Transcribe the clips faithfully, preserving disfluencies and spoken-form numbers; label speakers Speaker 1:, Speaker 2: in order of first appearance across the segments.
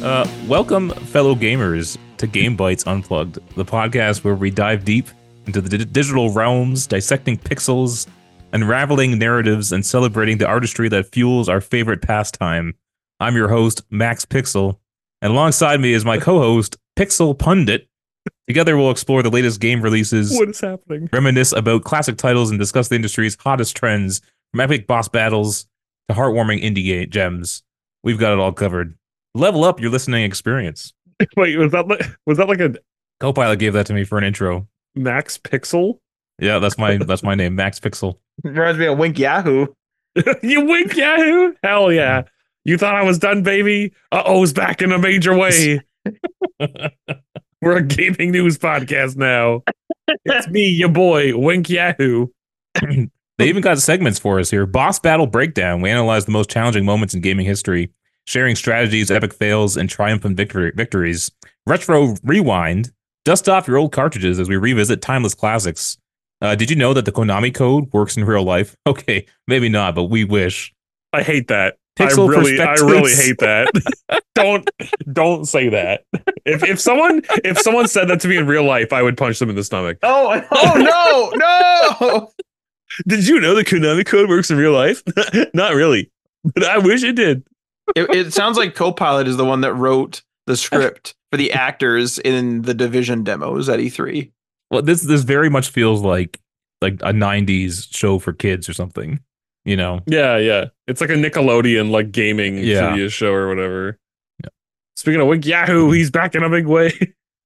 Speaker 1: Uh, welcome, fellow gamers, to Game Bites Unplugged, the podcast where we dive deep into the d- digital realms, dissecting pixels, unraveling narratives, and celebrating the artistry that fuels our favorite pastime. I'm your host, Max Pixel, and alongside me is my co-host, Pixel Pundit. Together, we'll explore the latest game releases,
Speaker 2: what is happening?
Speaker 1: Reminisce about classic titles, and discuss the industry's hottest trends, from epic boss battles to heartwarming indie gems. We've got it all covered. Level up your listening experience.
Speaker 2: Wait, was that like was that like a
Speaker 1: Copilot gave that to me for an intro.
Speaker 2: Max Pixel?
Speaker 1: Yeah, that's my that's my name, Max Pixel.
Speaker 3: Reminds me of Wink Yahoo.
Speaker 2: You wink Yahoo? Hell yeah. You thought I was done, baby? Uh-oh's back in a major way. We're a gaming news podcast now. It's me, your boy, Wink Yahoo.
Speaker 1: They even got segments for us here. Boss Battle Breakdown. We analyze the most challenging moments in gaming history, sharing strategies, epic fails, and triumphant victory- victories. Retro Rewind. Dust off your old cartridges as we revisit timeless classics. Uh, did you know that the Konami code works in real life? Okay, maybe not, but we wish.
Speaker 2: I hate that.
Speaker 1: Pixel
Speaker 2: I really, I
Speaker 1: perspectives.
Speaker 2: really hate that. don't, don't say that. If if someone if someone said that to me in real life, I would punch them in the stomach.
Speaker 3: Oh, oh no, no!
Speaker 2: Did you know the Konami code works in real life? Not really, but I wish it did.
Speaker 3: It, it sounds like Copilot is the one that wrote the script for the actors in the Division demos at E three.
Speaker 1: Well, this this very much feels like like a nineties show for kids or something. You know?
Speaker 2: Yeah, yeah. It's like a Nickelodeon like gaming
Speaker 1: Yeah.
Speaker 2: trivia show or whatever.
Speaker 1: Yeah.
Speaker 2: Speaking of Wink Yahoo, he's back in a big way.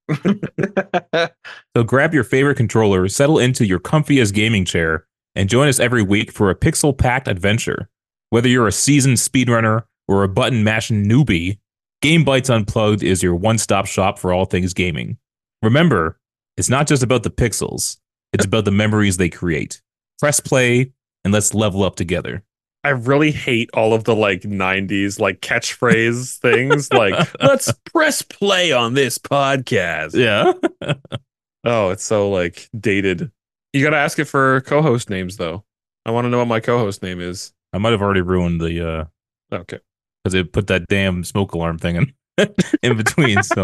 Speaker 1: So grab your favorite controller, settle into your comfiest gaming chair, and join us every week for a pixel-packed adventure. Whether you're a seasoned speedrunner or a button-mashing newbie, Game Bites Unplugged is your one-stop shop for all things gaming. Remember, it's not just about the pixels, it's about the memories they create. Press play, and let's level up together.
Speaker 2: I really hate all of the like nineties like catchphrase things like let's press play on this podcast.
Speaker 1: Yeah.
Speaker 2: Oh, it's so like dated. You got to ask it for co-host names though. I want to know what my co-host name is.
Speaker 1: I might have already ruined the, uh,
Speaker 2: Okay.
Speaker 1: because it put that damn smoke alarm thing in, in between, so.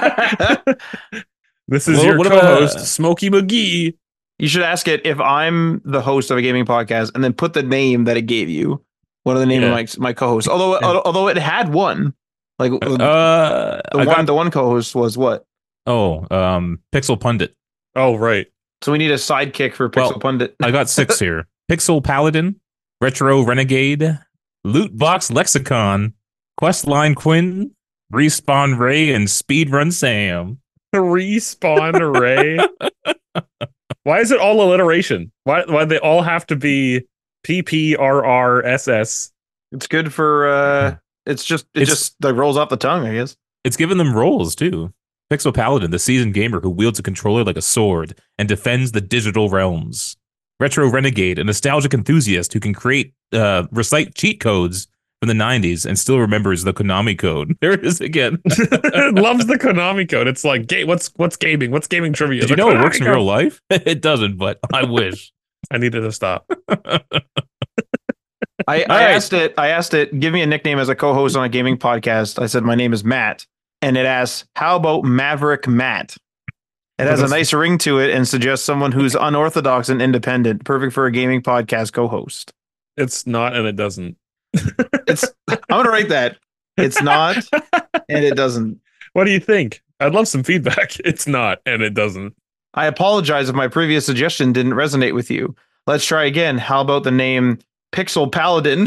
Speaker 2: This is
Speaker 1: Well,
Speaker 2: your
Speaker 1: what
Speaker 2: co-host,
Speaker 1: about-
Speaker 2: Smokey McGee.
Speaker 3: You should ask it if I'm the host of a gaming podcast, and then put the name that it gave you. What are the name
Speaker 1: Yeah.
Speaker 3: of my my co-host? Although
Speaker 1: Yeah.
Speaker 3: although it had one, like the
Speaker 1: Uh, I
Speaker 3: one
Speaker 1: got,
Speaker 3: the one co-host was what?
Speaker 1: oh, um, Pixel Pundit.
Speaker 2: Oh, right.
Speaker 3: So we need a sidekick for Pixel
Speaker 1: Well,
Speaker 3: Pundit.
Speaker 1: I got six here. Pixel Paladin, Retro Renegade, Loot Box Lexicon, Questline Quinn, Respawn Ray, and Speedrun Sam.
Speaker 2: Respawn array. Why is it all alliteration? Why why they all have to be P P R R S S?
Speaker 3: It's good for. uh It's just it
Speaker 1: It's-
Speaker 3: just like rolls off the tongue, I guess.
Speaker 1: It's given them roles, too. Pixel Paladin, the seasoned gamer who wields a controller like a sword and defends the digital realms. Retro Renegade, a nostalgic enthusiast who can create, uh, recite cheat codes from the nineties and still remembers the Konami code. There it is again.
Speaker 2: Loves the Konami code. It's like, ga- what's what's gaming? What's gaming trivia?
Speaker 1: Did you
Speaker 2: The
Speaker 1: know it
Speaker 2: Konami
Speaker 1: works in
Speaker 2: code.
Speaker 1: real life? It doesn't, but I wish.
Speaker 2: I needed to stop.
Speaker 3: I, I
Speaker 1: right.
Speaker 3: asked it. I asked it. Give me a nickname as a co-host on a gaming podcast. I said my name is Matt, and it asks, "How about Maverick Matt?" It has a nice ring to it and suggests someone who's unorthodox and independent, perfect for a gaming podcast co-host.
Speaker 2: It's not, and it doesn't.
Speaker 3: It's. I'm gonna write that. It's not, and it doesn't.
Speaker 2: What do you think? I'd love some feedback. It's not, and it doesn't.
Speaker 3: I apologize if my previous suggestion didn't resonate with you. Let's try again. How about the name Pixel Paladin?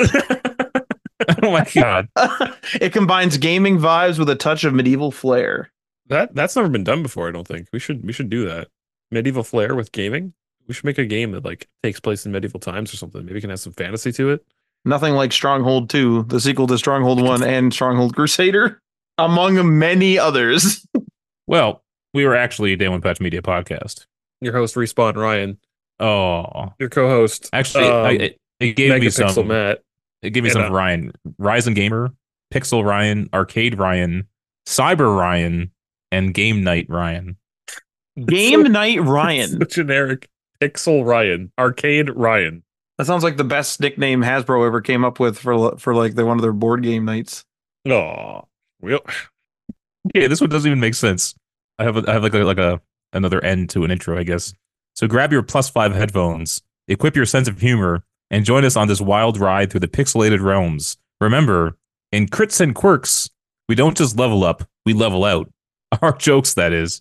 Speaker 1: Oh my god.
Speaker 3: It combines gaming vibes with a touch of medieval flair.
Speaker 2: That that's never been done before. I don't think we should we should do that. Medieval flair with gaming. We should make a game that like takes place in medieval times or something. Maybe we can have some fantasy to it.
Speaker 3: Nothing like Stronghold two, the sequel to Stronghold one and Stronghold Crusader, among many others.
Speaker 1: Well, we were actually a Day One Patch Media podcast.
Speaker 2: Your host Respawn Ryan.
Speaker 1: Oh,
Speaker 2: Your co-host.
Speaker 1: actually,
Speaker 2: um,
Speaker 1: I, it, it gave me
Speaker 2: Megapixel
Speaker 1: some.
Speaker 2: Matt.
Speaker 1: It gave me
Speaker 2: and,
Speaker 1: some
Speaker 2: uh,
Speaker 1: Ryan, Ryzen Gamer, Pixel Ryan, Arcade Ryan, Cyber Ryan, and Game Night Ryan.
Speaker 3: Game Night Ryan.
Speaker 2: So generic. Pixel Ryan. Arcade Ryan.
Speaker 3: That sounds like the best nickname Hasbro ever came up with for for like the one of their board game nights.
Speaker 2: Oh, Well,
Speaker 1: Okay, this one doesn't even make sense. I have a, I have like a, like a another end to an intro, I guess. So grab your plus five headphones, equip your sense of humor, and join us on this wild ride through the pixelated realms. Remember, in Crits and Quirks, we don't just level up, we level out. Our jokes, that is.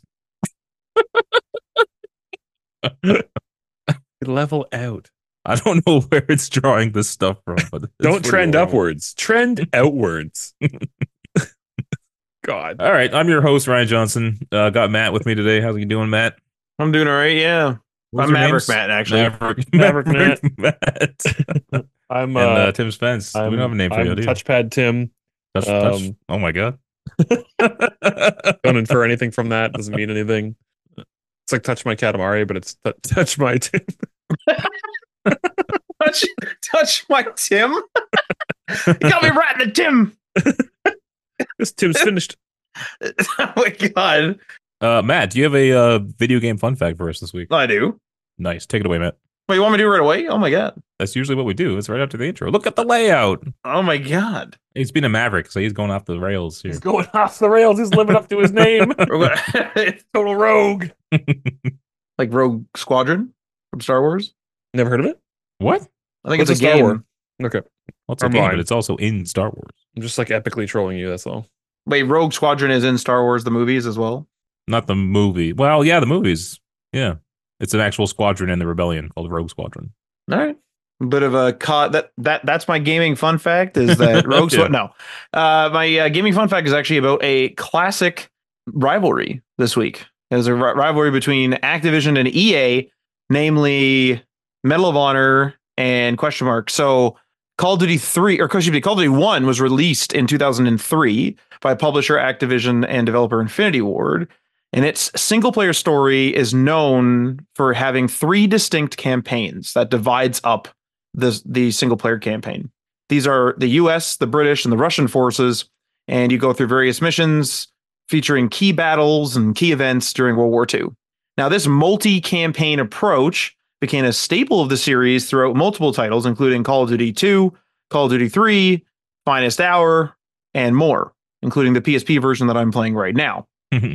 Speaker 2: level out.
Speaker 1: I don't know where it's drawing this stuff from, but it's
Speaker 2: Don't
Speaker 1: pretty
Speaker 2: trend
Speaker 1: horrible.
Speaker 2: upwards. Trend outwards. God.
Speaker 1: All right, I'm your host, Ryan Johnson. Uh, got Matt with me today. How's he doing, Matt?
Speaker 3: I'm doing all right. Yeah.
Speaker 1: What's
Speaker 3: I'm
Speaker 1: your
Speaker 3: Maverick
Speaker 1: names?
Speaker 3: Matt, actually.
Speaker 1: Maverick,
Speaker 2: Maverick
Speaker 1: Maverick Matt.
Speaker 2: I'm
Speaker 1: and
Speaker 2: uh,
Speaker 1: uh, Tim Spence.
Speaker 2: I'm,
Speaker 1: we don't have a name for
Speaker 2: I'm
Speaker 1: you, do you?
Speaker 2: Touchpad Tim.
Speaker 1: Touch, touch.
Speaker 2: um,
Speaker 1: Oh my god.
Speaker 2: Don't infer anything from that. Doesn't mean anything. It's like Touch My Katamari, but it's t- Touch My Tim.
Speaker 3: touch, touch my Tim. You got me right in the Tim.
Speaker 2: This Tim's finished.
Speaker 3: Oh my god.
Speaker 1: Uh, Matt, do you have a uh, video game fun fact for us this week?
Speaker 3: I do.
Speaker 1: Nice. Take it away, Matt.
Speaker 3: Wait, you want me to do it right away? Oh my god.
Speaker 1: That's usually what we do. It's right after the intro. Look at the layout.
Speaker 3: Oh my god.
Speaker 1: He's been a Maverick, so he's going off the rails here.
Speaker 2: He's going off the rails. He's living up to his name. Total rogue.
Speaker 3: Like Rogue Squadron from Star Wars?
Speaker 2: Never heard of it?
Speaker 1: What?
Speaker 3: I think
Speaker 2: What's
Speaker 3: it's a
Speaker 2: a Star
Speaker 3: game.
Speaker 2: Wars? Okay.
Speaker 1: Well, it's a
Speaker 2: I'm
Speaker 1: game,
Speaker 2: blind.
Speaker 1: but it's also in Star Wars.
Speaker 2: I'm just like epically trolling you. That's all.
Speaker 3: Wait, Rogue Squadron is in Star Wars, the movies as well?
Speaker 1: Not the movie. Well, yeah, the movies. Yeah. It's an actual squadron in the rebellion called Rogue Squadron.
Speaker 3: All right. A bit of a co- that that that's my gaming fun fact is that Rogue
Speaker 1: Yeah.
Speaker 3: Squadron. No, uh, my uh, gaming fun fact is actually about a classic rivalry this week. There's a ri- rivalry between Activision and E A, namely Medal of Honor and question mark. So Call of Duty three or excuse me, Call of Duty one was released in two thousand three by publisher Activision and developer Infinity Ward. And its single player story is known for having three distinct campaigns that divides up the, the single player campaign. These are the U S, the British, and the Russian forces. And you go through various missions featuring key battles and key events during World War Two. Now, this multi-campaign approach became a staple of the series throughout multiple titles, including Call of Duty two, Call of Duty three, Finest Hour, and more, including the P S P version that I'm playing right now.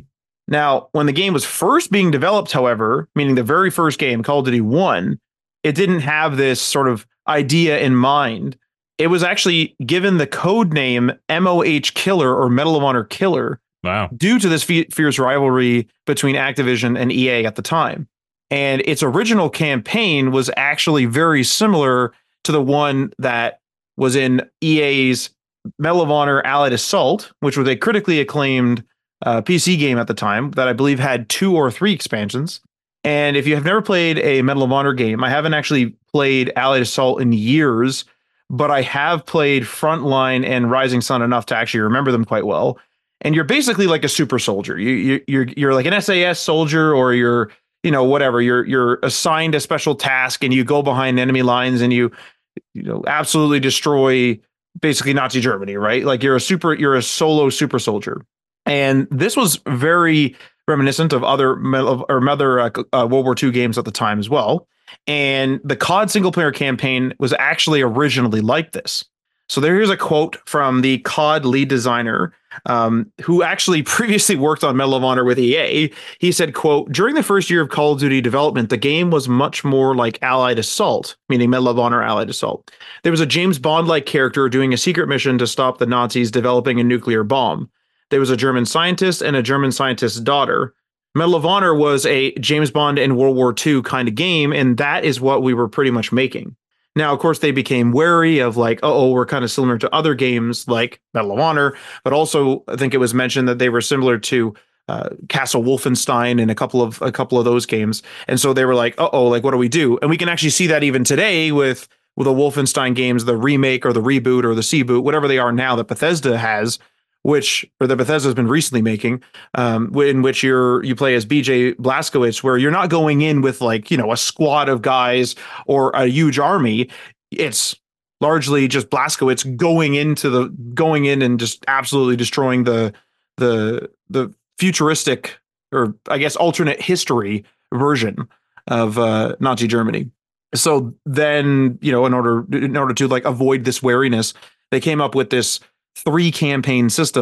Speaker 3: Now, when the game was first being developed, however, meaning the very first game, Call of Duty one, it didn't have this sort of idea in mind. It was actually given the code name M O H Killer or Medal of Honor Killer
Speaker 1: Wow.
Speaker 3: due to this fe- fierce rivalry between Activision and E A at the time. And its original campaign was actually very similar to the one that was in E A's Medal of Honor Allied Assault, which was a critically acclaimed uh, P C game at the time that I believe had two or three expansions. And if you have never played a Medal of Honor game, I haven't actually played Allied Assault in years, but I have played Frontline and Rising Sun enough to actually remember them quite well. And you're basically like a super soldier. You, you you're you're like an S A S soldier, or you're you know whatever. You're you're assigned a special task, and you go behind enemy lines, and you you know absolutely destroy basically Nazi Germany, right? Like you're a super you're a solo super soldier. And this was very reminiscent of other or other uh, uh, World War Two games at the time as well. And the C O D single player campaign was actually originally like this. So there's a quote from the C O D lead designer, um, who actually previously worked on Medal of Honor with E A. He said, quote, during the first year of Call of Duty development, the game was much more like Allied Assault, meaning Medal of Honor Allied Assault. There was a James Bond-like character doing a secret mission to stop the Nazis developing a nuclear bomb. There was a German scientist and a German scientist's daughter. Medal of Honor was a James Bond in World War Two kind of game, and that is what we were pretty much making. Now, of course, they became wary of like, oh, we're kind of similar to other games like Medal of Honor, but also I think it was mentioned that they were similar to uh, Castle Wolfenstein and a couple of a couple of those games, and so they were like, uh oh, like what do we do? And we can actually see that even today with with the Wolfenstein games, the remake or the reboot or the C-boot, whatever they are now that Bethesda has. Which or that Bethesda has been recently making, um, in which you're you play as B J Blazkowicz, where you're not going in with like you know a squad of guys or a huge army. It's largely just Blazkowicz going into the going in and just absolutely destroying the the the futuristic or I guess alternate history version of uh, Nazi Germany. So then you know in order in order to like avoid this wariness, they came up with this three campaign system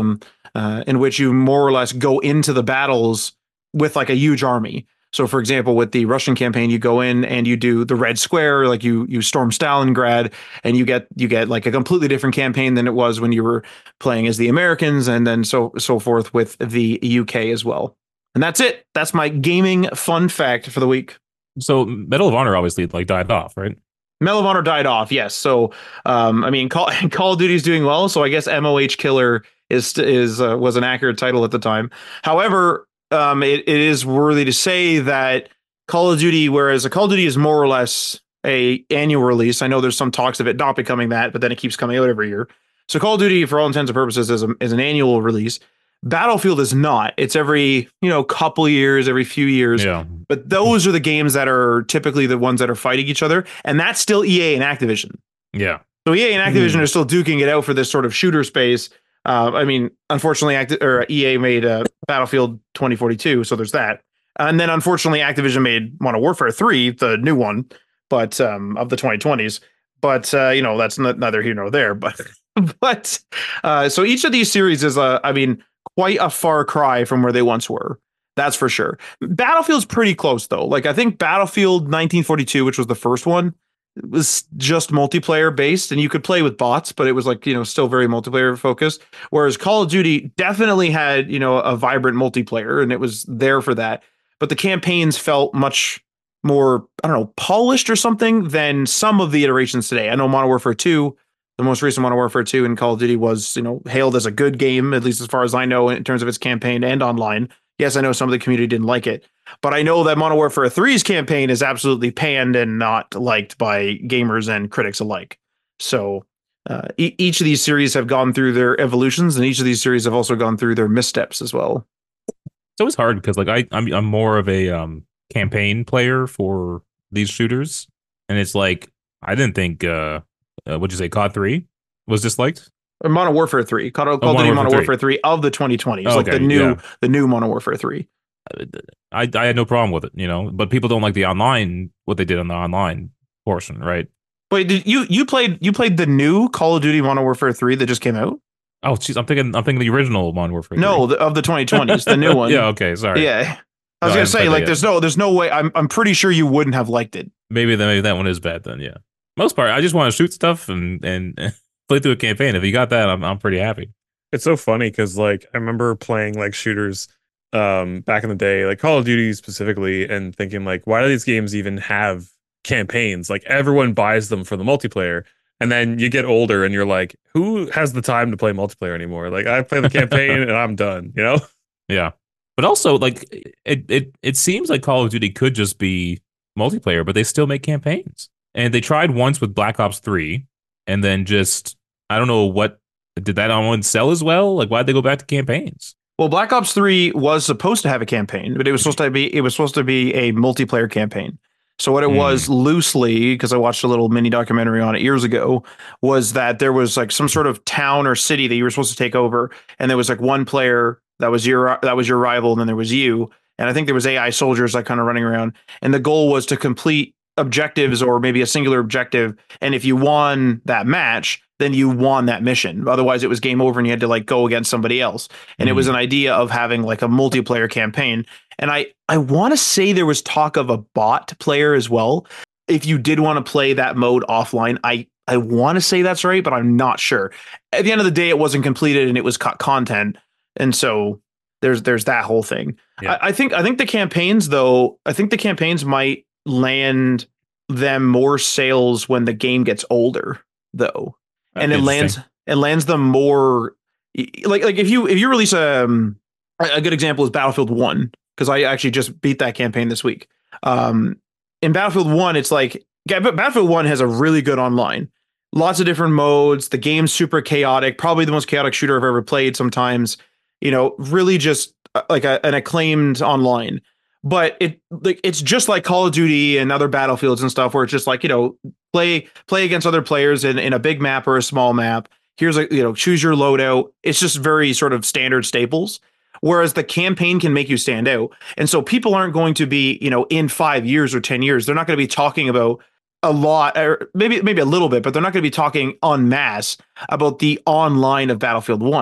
Speaker 3: uh, in which you more or less go into the battles with like a huge army. So, for example, with the Russian campaign, you go in and you do the Red Square, like you you storm Stalingrad, and you get you get like a completely different campaign than it was when you were playing as the Americans, and then so so forth with the U K as well. And that's it. That's my gaming fun fact for the week.
Speaker 1: So Medal of Honor obviously like died off, right?
Speaker 3: Medal of Honor died off, yes. So, um, I mean, Call, Call of Duty is doing well. So I guess M O H Killer is is uh, was an accurate title at the time. However, um, it, it is worthy to say that Call of Duty, whereas a Call of Duty is more or less a annual release. I know there's some talks of it not becoming that, but then it keeps coming out every year. So Call of Duty, for all intents and purposes, is, a, is an annual release. Battlefield is not. It's every, you know, couple years, every few years.
Speaker 1: Yeah.
Speaker 3: But those are the games that are typically the ones that are fighting each other. And that's still E A and Activision.
Speaker 1: Yeah.
Speaker 3: So E A and Activision
Speaker 1: Mm.
Speaker 3: are still duking it out for this sort of shooter space. Uh, I mean, unfortunately, Acti- or E A made uh, Battlefield twenty forty-two, so there's that. And then, unfortunately, Activision made Modern Warfare three, the new one, but um, of the twenty twenties. But uh, you know, that's not, neither here nor there. But but uh, so each of these series is, uh, I mean, quite a far cry from where they once were. That's for sure. Battlefield's pretty close though. Like I think Battlefield nineteen forty-two, which was the first one, was just multiplayer based, and you could play with bots, but it was like, you know, still very multiplayer focused. Whereas Call of Duty definitely had, you know, a vibrant multiplayer, and it was there for that. But the campaigns felt much more, I don't know, polished or something than some of the iterations today. I know Modern Warfare two, the most recent Modern Warfare two in Call of Duty was, you know, hailed as a good game, at least as far as I know, in terms of its campaign and online. Yes, I know some of the community didn't like it, but I know that Modern Warfare three's campaign is absolutely panned and not liked by gamers and critics alike. So uh, e- each of these series have gone through their evolutions, and each of these series have also gone through their missteps as well.
Speaker 1: It's always hard because like I I'm I'm more of a um campaign player for these shooters, and it's like I didn't think uh, uh what'd you say C O D three was disliked.
Speaker 3: Or Modern Warfare three, Call, Call
Speaker 1: Oh,
Speaker 3: of Duty
Speaker 1: Modern
Speaker 3: Modern
Speaker 1: Warfare
Speaker 3: Warfare three of the twenty twenties,
Speaker 1: Oh,
Speaker 3: like
Speaker 1: okay,
Speaker 3: the new
Speaker 1: yeah.
Speaker 3: the new Modern Warfare three.
Speaker 1: I I had no problem with it, you know, but people don't like the online what they did on the online portion, right?
Speaker 3: Wait, did you you played you played the new Call of Duty Modern Warfare three that just came out?
Speaker 1: Oh, jeez, I'm thinking I'm thinking the original Modern Warfare.
Speaker 3: No, the, of the twenty twenties, the new one.
Speaker 1: Yeah, okay, sorry.
Speaker 3: Yeah. I was
Speaker 1: No, I
Speaker 3: gonna
Speaker 1: haven't
Speaker 3: say,
Speaker 1: played that
Speaker 3: like,
Speaker 1: yet.
Speaker 3: there's no, there's no way. I'm, I'm pretty sure you wouldn't have liked it.
Speaker 1: Maybe that maybe that one is bad then. Yeah, most part, I just want to shoot stuff and and play through a campaign. If you got that, I'm I'm pretty happy.
Speaker 2: It's so funny because like I remember playing like shooters um back in the day, like Call of Duty specifically, and thinking like, why do these games even have campaigns? Like everyone buys them for the multiplayer. And then you get older and you're like, who has the time to play multiplayer anymore? Like I play the campaign and I'm done, you know?
Speaker 1: Yeah, but also like it it it seems like Call of Duty could just be multiplayer, but they still make campaigns. And they tried once with Black Ops three, and then just I don't know what did that on one sell as well. Like why'd they go back to campaigns?
Speaker 3: Well, Black Ops three was supposed to have a campaign, but it was supposed to be it was supposed to be a multiplayer campaign. So what it
Speaker 1: Hmm.
Speaker 3: was loosely, because I watched a little mini documentary on it years ago, was that there was like some sort of town or city that you were supposed to take over, and there was like one player that was your that was your rival, and then there was you, and I think there was A I soldiers like kind of running around, and the goal was to complete objectives or maybe a singular objective, and if you won that match, then you won that mission. Otherwise, it was game over, and you had to like go against somebody else. And it was an idea of having like a multiplayer campaign. And I, I want to say there was talk of a bot player as well. If you did want to play that mode offline, I, I want to say that's right, but I'm not sure. At the end of the day, it wasn't completed and it was cut content. And so there's there's that whole thing.
Speaker 1: Yeah.
Speaker 3: I, I think I think the campaigns, though, I think the campaigns might land them more sales when the game gets older, though. And it lands it lands them more like like if you if you release a um, a good example is Battlefield one, because I actually just beat that campaign this week. Um, in Battlefield one, it's like Battlefield one has a really good online, lots of different modes. The game's super chaotic, probably the most chaotic shooter I've ever played. Sometimes, you know, really just uh, like a, an acclaimed online. But it like it's just like Call of Duty and other Battlefields and stuff, where it's just like, you know, play play against other players in, in a big map or a small map. Here's a, you know, choose your loadout. It's just very sort of standard staples. Whereas the campaign can make you stand out. And so people aren't going to be, you know, in five years or ten years, they're not going to be talking about a lot, or maybe maybe a little bit, but they're not going to be talking en masse about the online of Battlefield one.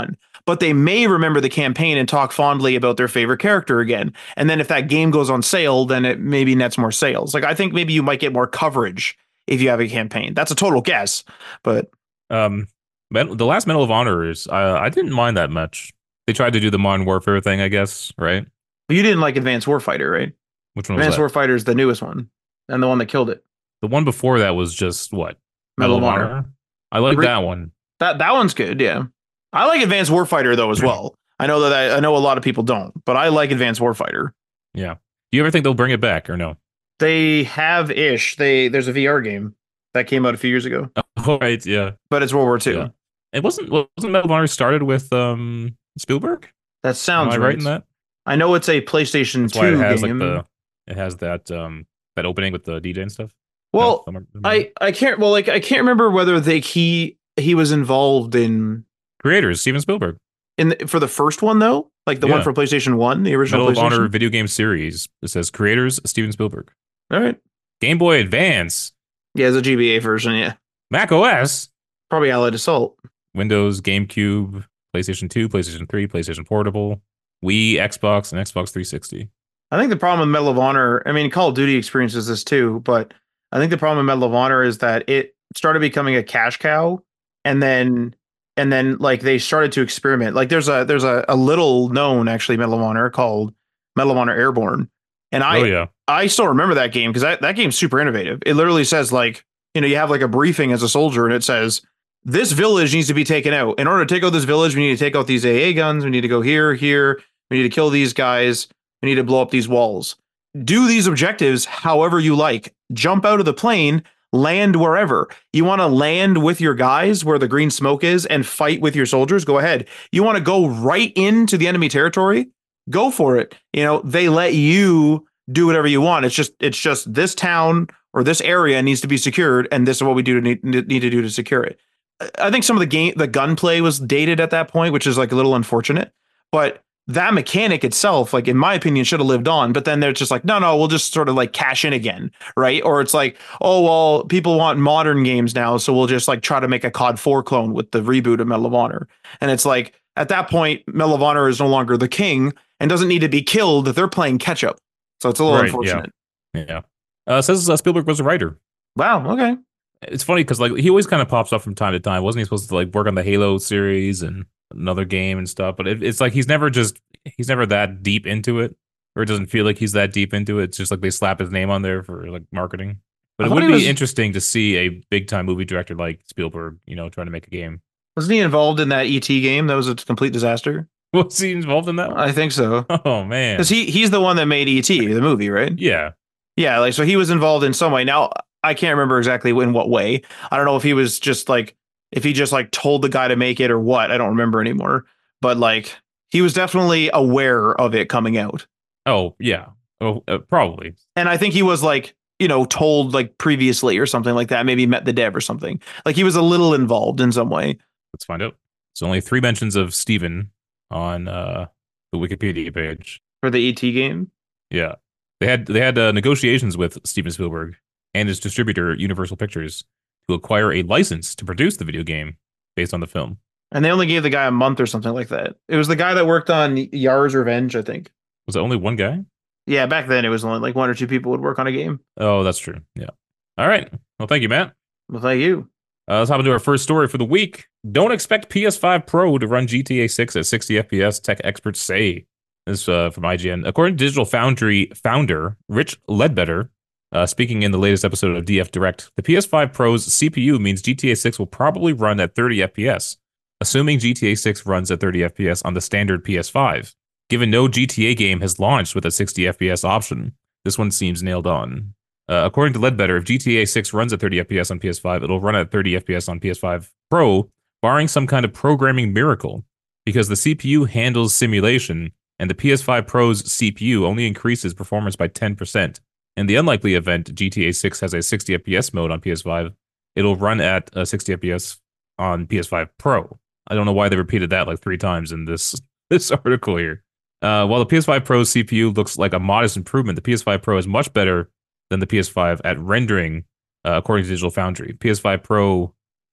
Speaker 3: but they may remember the campaign and talk fondly about their favorite character again. And then if that game goes on sale, then it maybe nets more sales. Like I think maybe you might get more coverage if you have a campaign. That's a total guess, but
Speaker 1: Um, the last Medal of Honor is uh, I didn't mind that much. They tried to do the Modern Warfare thing, I guess, right?
Speaker 3: you didn't like Advanced Warfighter, right?
Speaker 1: Which one was
Speaker 3: Advanced
Speaker 1: that?
Speaker 3: Warfighter is the newest one and the one that killed it.
Speaker 1: The one before that was just what?
Speaker 3: Medal of Honor.
Speaker 1: I like
Speaker 3: Re-
Speaker 1: that one.
Speaker 3: That that one's good, yeah. I like Advanced Warfighter though as well. I know that I, I know a lot of people don't, but I like Advanced Warfighter.
Speaker 1: Yeah. Do you ever think they'll bring it back or no?
Speaker 3: They have ish. They there's a V R game that came out a few years ago,
Speaker 1: Oh, right. Yeah.
Speaker 3: but it's World War Two.
Speaker 1: Yeah. It wasn't wasn't Medal of Honor started with um Spielberg?
Speaker 3: That
Speaker 1: Am
Speaker 3: sounds
Speaker 1: I
Speaker 3: right.
Speaker 1: right in that?
Speaker 3: I know it's a PlayStation
Speaker 1: That's why
Speaker 3: two
Speaker 1: it has
Speaker 3: game.
Speaker 1: like the it has that um that opening with the D J and stuff.
Speaker 3: well,
Speaker 1: No?
Speaker 3: I I can't well like I can't remember whether they he he was involved in
Speaker 1: creators Steven Spielberg.
Speaker 3: in the, for the first one though, like the one
Speaker 1: Yeah.
Speaker 3: for PlayStation One, the original
Speaker 1: Medal of
Speaker 3: PlayStation.
Speaker 1: Honor video game series. It says creators Steven Spielberg.
Speaker 3: All right,
Speaker 1: Game Boy Advance,
Speaker 3: yeah, it's a G B A version. Yeah,
Speaker 1: Mac O S,
Speaker 3: probably Allied Assault.
Speaker 1: Windows, GameCube, PlayStation two, PlayStation three, PlayStation Portable, Wii, Xbox, and Xbox three sixty.
Speaker 3: I think the problem with Medal of Honor, I mean, Call of Duty experiences this too, but I think the problem with Medal of Honor is that it started becoming a cash cow, and then and then like they started to experiment. Like there's a there's a, a little known actually Medal of Honor called Medal of Honor Airborne, and I
Speaker 1: oh yeah.
Speaker 3: I still remember that game because that, that game's super innovative. It literally says like, you know, you have like a briefing as a soldier and it says, this village needs to be taken out. In order to take out this village, we need to take out these A A guns. We need to go here, here. We need to kill these guys. We need to blow up these walls. Do these objectives however you like. Jump out of the plane, land wherever. You want to land with your guys where the green smoke is and fight with your soldiers? Go ahead. You want to go right into the enemy territory? Go for it. You know, they let you do whatever you want. It's just it's just this town or this area needs to be secured, and this is what we do to need, need to do to secure it. I think some of the game, the gunplay was dated at that point, which is like a little unfortunate. But that mechanic itself, like in my opinion, should have lived on. But then they're just like, no, no, we'll just sort of like cash in again, right? Or it's like, oh well, people want modern games now, so we'll just like try to make a C O D four clone with the reboot of Medal of Honor. And it's like at that point, Medal of Honor is no longer the king and doesn't need to be killed. They're playing catch up. So it's a little
Speaker 1: Right,
Speaker 3: unfortunate.
Speaker 1: Yeah. Yeah. Uh, it says uh, Spielberg was a writer.
Speaker 3: Wow. Okay.
Speaker 1: It's funny because like he always kind of pops up from time to time. Wasn't he supposed to like work on the Halo series and another game and stuff? But it, it's like he's never just he's never that deep into it, or it doesn't feel like he's that deep into it. It's just like they slap his name on there for like marketing. But
Speaker 3: I
Speaker 1: it
Speaker 3: thought
Speaker 1: would
Speaker 3: he
Speaker 1: be
Speaker 3: was-
Speaker 1: interesting to see a big time movie director like Spielberg, you know, trying to make a game.
Speaker 3: Wasn't he involved in that E T game? That was a complete disaster.
Speaker 1: Was he involved in that?
Speaker 3: I think so.
Speaker 1: Oh man,
Speaker 3: Because he he's the one that made E T, the movie, right?
Speaker 1: yeah,
Speaker 3: Yeah, like so he was involved in some way. Now I can't remember exactly in what way. I don't know if he was just like if he just like told the guy to make it or what. I don't remember anymore. But like he was definitely aware of it coming out.
Speaker 1: oh yeah, oh uh, probably.
Speaker 3: And I think he was like, you know, told like previously or something like that. Maybe met the dev or something. Like he was a little involved in some way.
Speaker 1: Let's find out. It's only three mentions of Steven on uh, the Wikipedia page.
Speaker 3: For the E T game.
Speaker 1: Yeah, they had they had uh, negotiations with Steven Spielberg and his distributor Universal Pictures to acquire a license to produce the video game based on the film.
Speaker 3: And they only gave the guy a month or something like that. It was the guy that worked on Yar's Revenge, I think.
Speaker 1: Was it only one guy?
Speaker 3: Yeah, back then it was only like one or two people would work on a game.
Speaker 1: Oh, that's true. Yeah. All right. Well, thank you, Matt.
Speaker 3: Well, thank you.
Speaker 1: Uh, let's hop into our first story for the week. Don't expect P S five Pro to run G T A six at sixty F P S, tech experts say. This is uh, from I G N. According to Digital Foundry founder Rich Ledbetter, uh, speaking in the latest episode of D F Direct, the P S five Pro's C P U means G T A six will probably run at thirty F P S, assuming G T A six runs at thirty F P S on the standard P S five. Given no G T A game has launched with a sixty F P S option, this one seems nailed on. Uh, according to Ledbetter, if G T A six runs at thirty F P S on P S five, it'll run at thirty F P S on P S five Pro, barring some kind of programming miracle, because the C P U handles simulation, and the P S five Pro's C P U only increases performance by ten percent. In the unlikely event G T A six has a sixty F P S mode on P S five, it'll run at uh, sixty F P S on P S five Pro. I don't know why they repeated that like three times in this this article here. Uh, while the P S five Pro's C P U looks like a modest improvement, the P S five Pro is much better than the P S five at rendering, uh, according to Digital Foundry. P S five Pro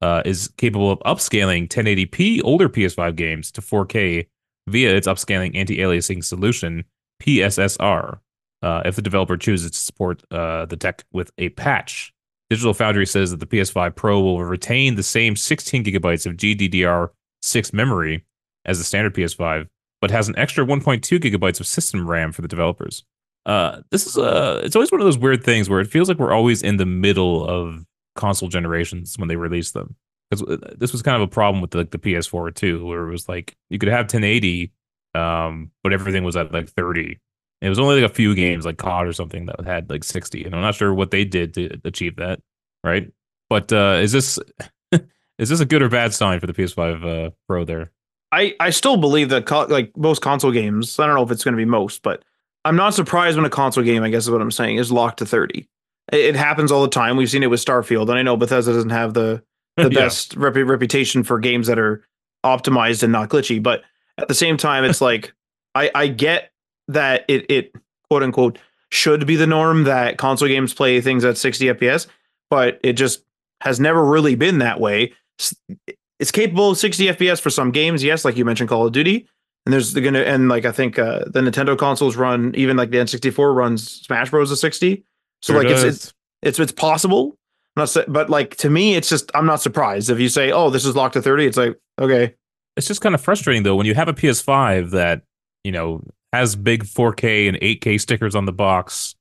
Speaker 1: uh, is capable of upscaling ten eighty p older P S five games to four K via its upscaling anti-aliasing solution, P S S R, uh, if the developer chooses to support uh, the tech with a patch. Digital Foundry says that the P S five Pro will retain the same sixteen gigabytes of G D D R six memory as the standard P S five, but has an extra one point two gigabytes of system RAM for the developers. Uh, this is uh, it's always one of those weird things where it feels like we're always in the middle of console generations when they release them. Because this was kind of a problem with the, like the P S four too, where it was like you could have ten eighty, um, but everything was at like thirty. It was only like a few games like C O D or something that had like sixty, and I'm not sure what they did to achieve that, right? But uh, is this is this a good or bad sign for the P S five uh, Pro there?
Speaker 3: I, I still believe that co- like most console games, I don't know if it's going to be most, but I'm not surprised when a console game, I guess is what I'm saying, is locked to thirty. It, it happens all the time. We've seen it with Starfield, and I know Bethesda doesn't have the the
Speaker 1: Yeah.
Speaker 3: best rep- reputation for games that are optimized and not glitchy, but at the same time, it's like I, I get that it it quote unquote should be the norm that console games play things at sixty F P S, but it just has never really been that way. S- It's capable of sixty F P S for some games, yes, like you mentioned, Call of Duty, and there's the gonna and like I think uh, the Nintendo consoles run, even like the N sixty-four runs Smash Bros at sixty, so
Speaker 1: Sure
Speaker 3: like it's,
Speaker 1: does.
Speaker 3: it's it's it's possible. I'm not sa- but like to me, it's just I'm not surprised if you say, oh, this is locked to thirty. It's like okay,
Speaker 1: It's just kind of frustrating though when you have a P S five that, you know, has big four K and eight K stickers on the box,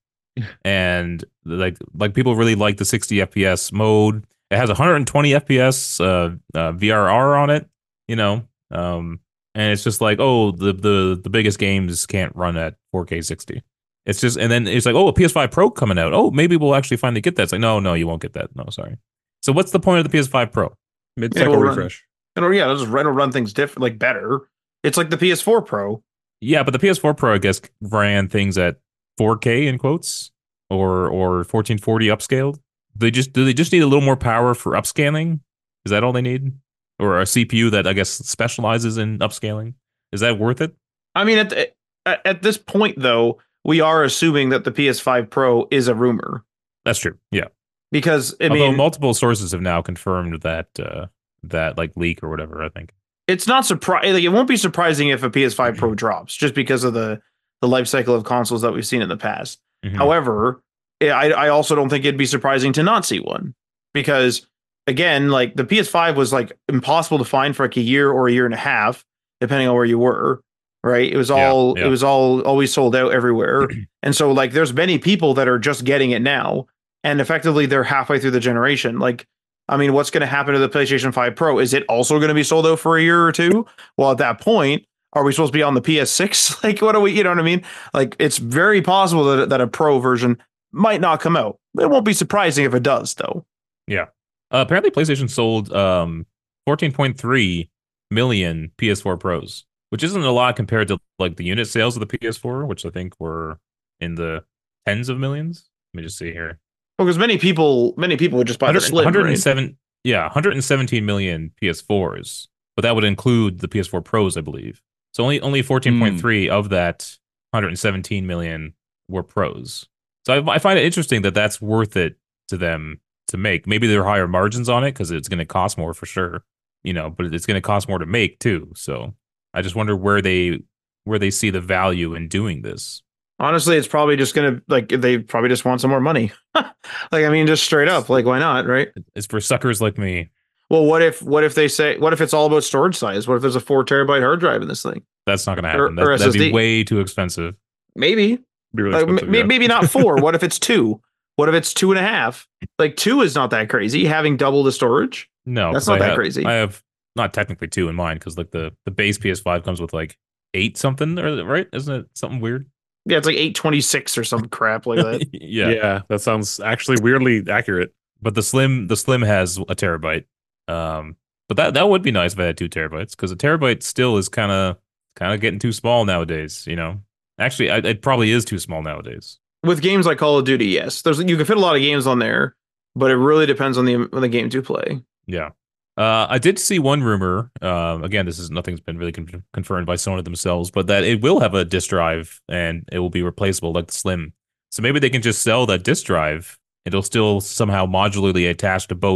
Speaker 1: and like like people really like the sixty F P S mode. It has one hundred twenty F P S uh, uh, V R R on it, you know, um, and it's just like, oh, the the the biggest games can't run at four K sixty. It's just, and then it's like, oh, a P S five Pro coming out. Oh, maybe we'll actually finally get that. It's like, no, no, you won't get that. No, sorry. So what's the point of the P S five Pro?
Speaker 2: Mid-cycle
Speaker 3: Yeah, we'll run-
Speaker 2: refresh.
Speaker 3: and, yeah, it'll just it'll run things different, like better. It's like the P S four Pro.
Speaker 1: Yeah, but the P S four Pro, I guess, ran things at four K in quotes or or fourteen forty upscaled. They just do they just need a little more power for upscaling? Is that all they need? Or a C P U that I guess specializes in upscaling? Is that worth it?
Speaker 3: I mean, at the, at at this point though, we are assuming that the P S five Pro is a rumor
Speaker 1: That's true. Yeah.
Speaker 3: because I
Speaker 1: Although
Speaker 3: mean,
Speaker 1: multiple sources have now confirmed that uh, that like leak or whatever. I think.
Speaker 3: it's not surprising. Like, it won't be surprising if a P S five Pro drops just because of the the life cycle of consoles that we've seen in the past.
Speaker 1: Mhm.
Speaker 3: However, I I also don't think it'd be surprising to not see one because again, like the P S five was like impossible to find for like a year or a year and a half, depending on where you were. Right? It was
Speaker 1: Yeah,
Speaker 3: all
Speaker 1: yeah.
Speaker 3: it was all always sold out everywhere, and so like there's many people that are just getting it now, and effectively they're halfway through the generation. Like, I mean, what's going to happen to the PlayStation five Pro? Is it also going to be sold out for a year or two? Well, at that point, are we supposed to be on the P S six? Like, what are we? You know what I mean? Like, it's very possible that that a Pro version might not come out. It won't be surprising if it does, though.
Speaker 1: Uh, apparently, PlayStation sold um, fourteen point three million P S four Pros, which isn't a lot compared to like the unit sales of the P S four, which I think were in the tens of millions. Let me just see here.
Speaker 3: Because many people, many people would just buy the
Speaker 1: 100
Speaker 3: Slim, right?
Speaker 1: 107 yeah, one hundred seventeen million P S fours, but that would include the P S four Pros, I believe. So only only fourteen point three of that one hundred seventeen million were Pros. So I, I find it interesting that that's worth it to them to make. Maybe there are higher margins on it because it's going to cost more for sure, you know, but it's going to cost more to make too. So I just wonder where they where they see the value in doing this.
Speaker 3: Honestly, it's probably just gonna like they probably just want some more money. Like, I mean, just straight up, like, why not, right?
Speaker 1: It's for suckers like me.
Speaker 3: Well, what if what if they say what if it's all about storage size? What if there's a four terabyte hard drive in this thing?
Speaker 1: That's not going to
Speaker 3: Or-
Speaker 1: happen.
Speaker 3: or
Speaker 1: That, that'd be
Speaker 3: S S D.
Speaker 1: way too expensive.
Speaker 3: Maybe,
Speaker 2: Be really
Speaker 3: like,
Speaker 2: expensive,
Speaker 3: m-
Speaker 2: yeah.
Speaker 3: maybe not four. What if it's two? What if it's two and a half? Like two is not that crazy. Having double the storage,
Speaker 1: No,
Speaker 3: That's
Speaker 1: 'cause
Speaker 3: not
Speaker 1: I
Speaker 3: that
Speaker 1: have-
Speaker 3: crazy.
Speaker 1: I have not technically two in mine because like the the base P S five comes with like eight something, or right? Isn't it something weird?
Speaker 3: yeah, it's like eight twenty six or some crap like that.
Speaker 1: yeah.
Speaker 2: yeah. that sounds actually weirdly accurate.
Speaker 1: But the slim the slim has a terabyte. Um, but that that would be nice if I had two terabytes because a terabyte still is kind of kind of getting too small nowadays. You know, actually, I, it probably is too small nowadays.
Speaker 3: With games like Call of Duty, yes, there's you can fit a lot of games on there, but it really depends on the on the games you play.
Speaker 1: Yeah. Uh, I did see one rumor. Um, again, this is nothing's been really con- confirmed by Sony themselves, but that it will have a disk drive and it will be replaceable like the Slim. So maybe they can just sell that disk drive. It'll still somehow modularly attach to both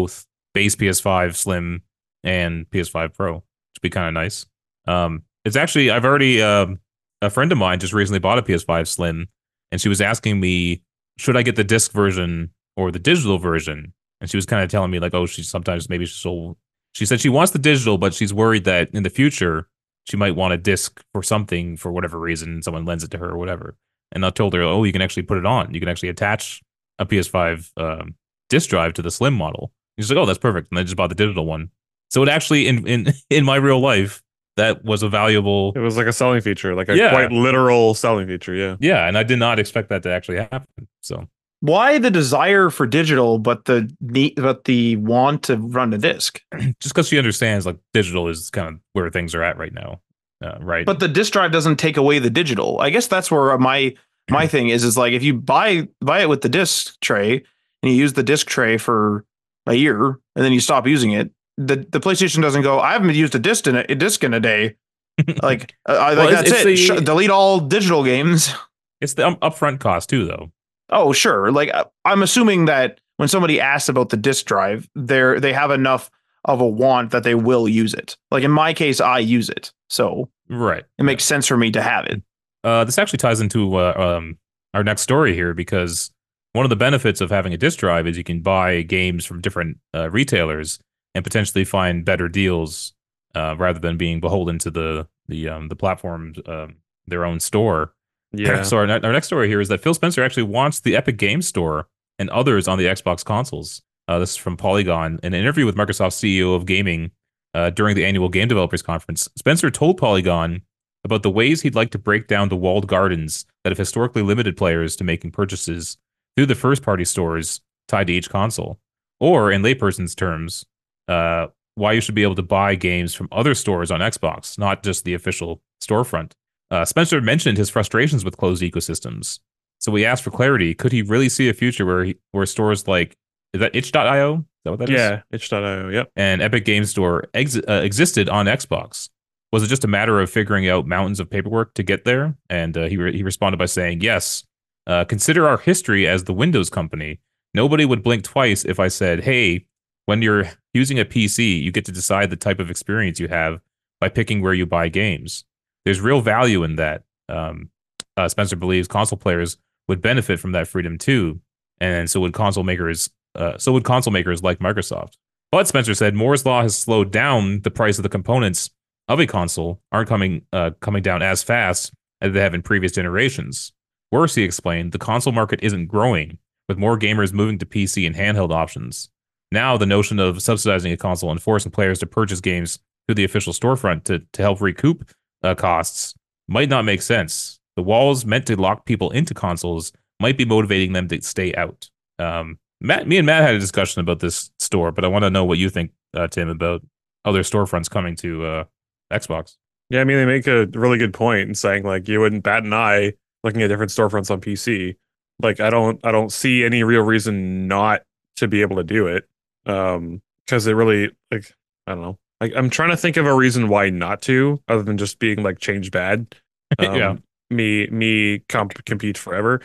Speaker 1: base P S five Slim and P S five Pro, which would be kind of nice. Um, it's actually I've already um, a friend of mine just recently bought a P S five Slim, and she was asking me, should I get the disc version or the digital version? And she was kind of telling me like, oh, she sometimes maybe she'll. She said she wants the digital, but she's worried that in the future she might want a disc for something for whatever reason. Someone lends it to her or whatever. And I told her, oh, you can actually put it on. You can actually attach a P S five um, disc drive to the Slim model. And she's like, oh, that's perfect. And I just bought the digital one. So it actually, in in in my real life, that was a valuable.
Speaker 2: It was like a selling feature, like a
Speaker 1: Yeah.
Speaker 2: quite literal selling feature. Yeah.
Speaker 1: Yeah, and I did not expect that to actually happen. So
Speaker 3: Why the desire for digital, but the need, but the want to run the disc?
Speaker 1: just because she understands like digital is kind of where things are at right now, uh, right?
Speaker 3: But the disc drive doesn't take away the digital. I guess that's where my my thing is. Is like if you buy buy it with the disc tray and you use the disc tray for a year and then you stop using it, the the PlayStation doesn't go, I haven't used a disc in a, a disc in a day. Like, uh, I
Speaker 1: Well,
Speaker 3: like
Speaker 1: it's-
Speaker 3: that's it.
Speaker 1: it's the-
Speaker 3: Sh- delete all digital games.
Speaker 1: it's the um, upfront cost too, though.
Speaker 3: Oh, sure. Like I- I'm assuming that when somebody asks about the disk drive, they're they have enough of a want that they will use it. Like in my case, I use it, so
Speaker 1: Right.
Speaker 3: it makes sense for me to have it.
Speaker 1: Uh, this actually ties into uh, um, our next story here because one of the benefits of having a disc drive is you can buy games from different uh, retailers and potentially find better deals uh, rather than being beholden to the the um, the platform's um, their own store.
Speaker 2: Yeah.
Speaker 1: So our, ne- our next story here is that Phil Spencer actually wants the Epic Games Store and others on the Xbox consoles. Uh, this is from Polygon. In an interview with Microsoft's C E O of gaming uh, during the annual Game Developers Conference, Spencer told Polygon about the ways he'd like to break down the walled gardens that have historically limited players to making purchases through the first-party stores tied to each console. Or, in layperson's terms, uh, why you should be able to buy games from other stores on Xbox, not just the official storefront. Uh, Spencer mentioned his frustrations with closed ecosystems. So we asked for clarity. Could he really see a future where he, where stores like, is that itch dot io? Is that what that is?
Speaker 2: Yeah. itch dot io. Yep.
Speaker 1: And Epic Games Store ex- uh, existed on Xbox? Was it just a matter of figuring out mountains of paperwork to get there? And uh, he re- he responded by saying, yes, uh, consider our history as the Windows company. Nobody would blink twice if I said, hey, when you're using a P C, you get to decide the type of experience you have by picking where you buy games. There's real value in that. Um, uh, Spencer believes console players would benefit from that freedom too, and so would console makers. Uh, so would console makers like Microsoft. But Spencer said Moore's law has slowed down the price of the components of a console aren't coming uh, coming down as fast as they have in previous generations. Worse, he explained, the console market isn't growing, with more gamers moving to P C and handheld options. Now, the notion of subsidizing a console and forcing players to purchase games through the official storefront to, to help recoup uh, costs might not make sense. The walls meant to lock people into consoles might be motivating them to stay out. Um, Matt, me and Matt had a discussion about this store, but I want to know what you think, uh, Tim, about other storefronts coming to uh, Xbox.
Speaker 2: Yeah, I mean, they make a really good point in saying like you wouldn't bat an eye looking at different storefronts on P C. Like, I don't, I don't see any real reason not to be able to do it. Um, because it really, like, I don't know. Like, I'm trying to think of a reason why not to, other than just being like change bad. Um,
Speaker 1: Yeah.
Speaker 2: Me, me comp- compete forever.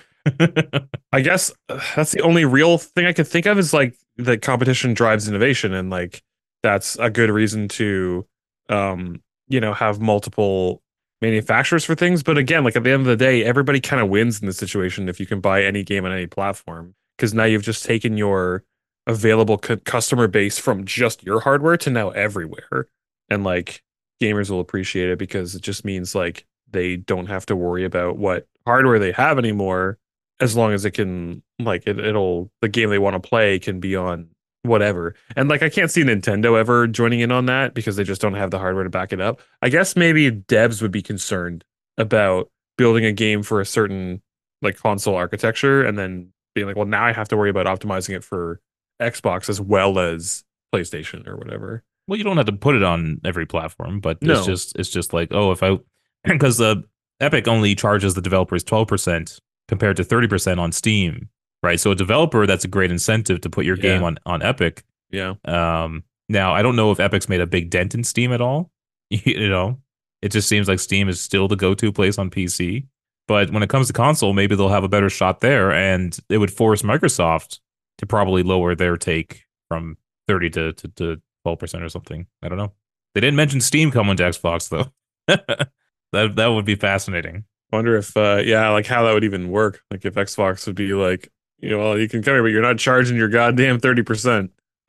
Speaker 2: I guess uh, that's the only real thing I could think of is like the competition drives innovation, and like that's a good reason to, um, you know, have multiple manufacturers for things. But again, like at the end of the day, everybody kind of wins in this situation if you can buy any game on any platform, because now you've just taken your available cu- customer base from just your hardware to now everywhere, and like gamers will appreciate it because it just means like they don't have to worry about what hardware they have anymore, as long as it can like it, it'll the game they want to play can be on whatever. And like I can't see Nintendo ever joining in on that because they just don't have the hardware to back it up. I guess maybe devs would be concerned about building a game for a certain like console architecture and then being like, well, now I have to worry about optimizing it for Xbox as well as PlayStation or whatever.
Speaker 1: Well, you don't have to put it on every platform, but
Speaker 2: No.
Speaker 1: it's just it's just like, oh, if I because uh, Epic only charges the developers twelve percent compared to thirty percent on Steam, right? So a developer, that's a great incentive to put your game
Speaker 2: Yeah.
Speaker 1: on on Epic.
Speaker 2: Yeah.
Speaker 1: Um, now I don't know if Epic's made a big dent in Steam at all. You know, it just seems like Steam is still the go-to place on P C. But when it comes to console, maybe they'll have a better shot there, and it would force Microsoft to probably lower their take from thirty to to twelve percent or something. I don't know. They didn't mention Steam coming to Xbox though. that that would be fascinating.
Speaker 2: Wonder if, uh, yeah, like how that would even work. Like if Xbox would be like, you know, well, you can come here, but you're not charging your goddamn thirty percent.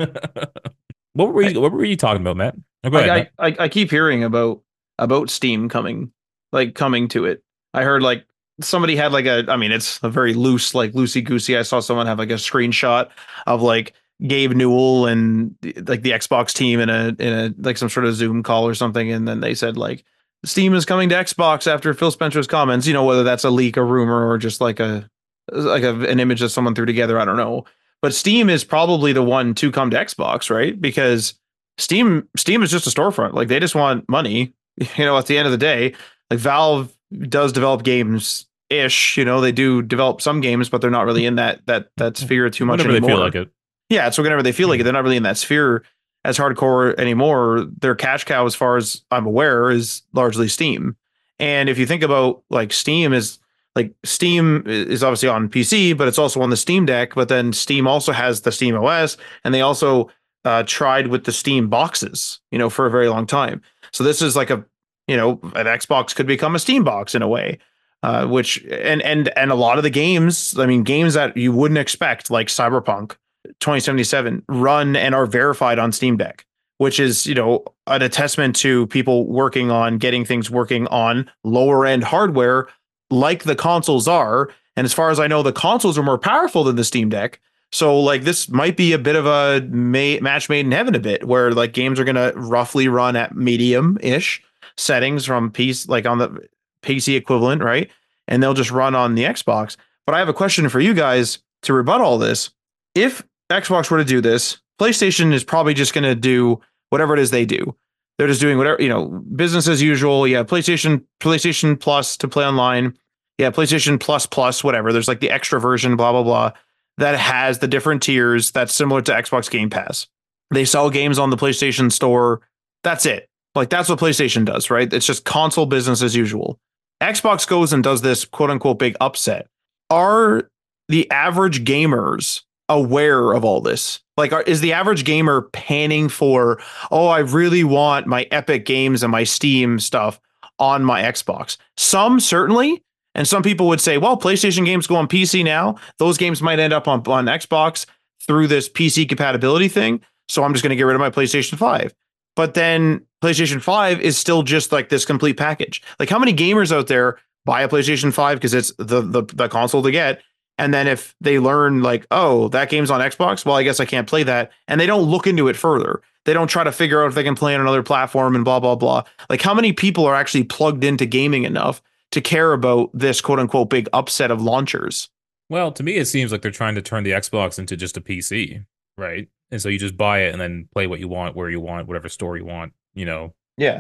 Speaker 1: What were you, what were you talking about, Matt? Oh, go
Speaker 3: Like
Speaker 1: ahead,
Speaker 3: I, I, I keep hearing about about Steam coming, like coming to it. I heard like somebody had like a, I mean, it's a very loose, like loosey goosey. I saw someone have like a screenshot of like Gabe Newell and like the Xbox team in a in a like some sort of Zoom call or something, and then they said like Steam is coming to Xbox after Phil Spencer's comments. You know, whether that's a leak, a rumor, or just like a like a, an image that someone threw together. I don't know. But Steam is probably the one to come to Xbox, right? Because Steam Steam is just a storefront. Like they just want money. You know, at the end of the day, like Valve does develop games ish. You know, they do develop some games, but they're not really in that that that sphere too much
Speaker 1: whenever
Speaker 3: anymore.
Speaker 1: they feel like it.
Speaker 3: Yeah, so whenever they feel like it, they're not really in that sphere as hardcore anymore. Their cash cow, as far as I'm aware, is largely Steam. And if you think about like Steam is like Steam is obviously on P C, but it's also on the Steam Deck. But then Steam also has the Steam O S, and they also uh, tried with the Steam boxes, you know, for a very long time. So this is like a, you know, an Xbox could become a Steam box in a way, uh, which and and and a lot of the games, I mean, games that you wouldn't expect, like Cyberpunk twenty seventy-seven, run and are verified on Steam Deck, which is, you know, an attestament to people working on getting things working on lower end hardware like the consoles are. And as far as I know, the consoles are more powerful than the Steam Deck. So like this might be a bit of a ma- match made in heaven a bit, where like games are going to roughly run at medium ish settings from P C, like on the P C equivalent, right? And they'll just run on the Xbox. But I have a question for you guys to rebut all this. If Xbox were to do this, PlayStation is probably just going to do whatever it is they do. They're just doing whatever, you know, business as usual. Yeah, PlayStation, PlayStation Plus to play online. Yeah, PlayStation Plus Plus, whatever. There's like the extra version, blah, blah, blah, that has the different tiers that's similar to Xbox Game Pass. They sell games on the PlayStation Store. That's it. Like, that's what PlayStation does, right? It's just console business as usual. Xbox goes and does this quote unquote big upset. Are the average gamers aware of all this? Like, are, is the average gamer panning for, oh, I really want my Epic Games and my Steam stuff on my Xbox? Some certainly. And some people would say, well, PlayStation games go on P C now. Those games might end up on, on Xbox through this P C compatibility thing. So I'm just going to get rid of my PlayStation five. But then PlayStation five is still just like this complete package. Like, how many gamers out there buy a PlayStation five because it's the, the the console to get? And then if they learn like, oh, that game's on Xbox, well, I guess I can't play that. And they don't look into it further. They don't try to figure out if they can play on another platform and blah, blah, blah. Like, how many people are actually plugged into gaming enough to care about this quote unquote big upset of launchers?
Speaker 1: Well, to me, it seems like they're trying to turn the Xbox into just a P C, right? And so you just buy it and then play what you want, where you want, whatever store you want, you know.
Speaker 3: Yeah.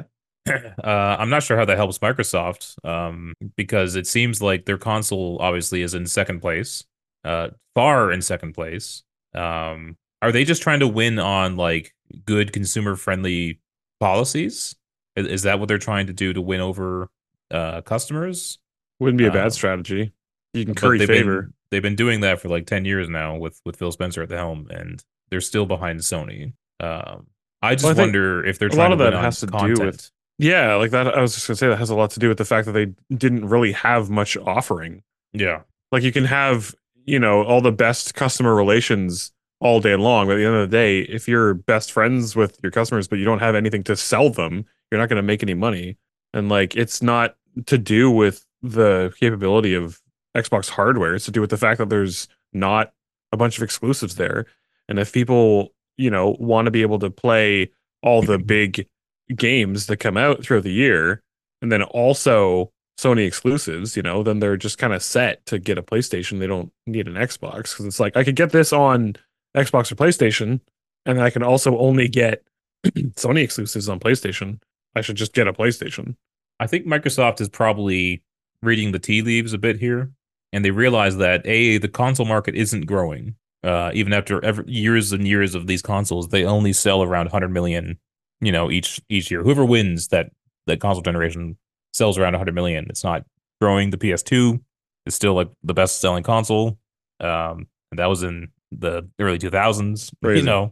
Speaker 1: Uh, I'm not sure how that helps Microsoft, um, because it seems like their console obviously is in second place, uh, far in second place. Um, are they just trying to win on like good consumer friendly policies? Is, is that what they're trying to do to win over uh, customers?
Speaker 2: Wouldn't be a
Speaker 1: Uh,
Speaker 2: bad strategy. You can
Speaker 1: but
Speaker 2: curry
Speaker 1: they've
Speaker 2: favor.
Speaker 1: been they've been doing that for like ten years now with with Phil Spencer at the helm, and they're still behind Sony. Um, I just
Speaker 2: Well, I think
Speaker 1: wonder if they're
Speaker 2: a
Speaker 1: trying
Speaker 2: lot
Speaker 1: to
Speaker 2: of
Speaker 1: win
Speaker 2: that
Speaker 1: on
Speaker 2: has to do
Speaker 1: content.
Speaker 2: with- Yeah, like that. I was just gonna say that has a lot to do with the fact that they didn't really have much offering.
Speaker 1: Yeah.
Speaker 2: Like, you can have, you know, all the best customer relations all day long, but at the end of the day, if you're best friends with your customers, but you don't have anything to sell them, you're not going to make any money. And like, it's not to do with the capability of Xbox hardware. It's to do with the fact that there's not a bunch of exclusives there. And if people, you know, want to be able to play all the big games that come out throughout the year, and then also Sony exclusives, you know, then they're just kind of set to get a PlayStation. They don't need an Xbox, because it's like, I could get this on Xbox or PlayStation, and I can also only get Sony exclusives on PlayStation. I should just get a PlayStation.
Speaker 1: I think Microsoft is probably reading the tea leaves a bit here, and they realize that A, the console market isn't growing. Uh, even after ever, years and years of these consoles, they only sell around one hundred million, you know, each each year. Whoever wins that that console generation sells around one hundred million. It's not growing. The P S two is still like the best selling console. Um, and that was in the early two thousands.
Speaker 2: Crazy.
Speaker 1: You know,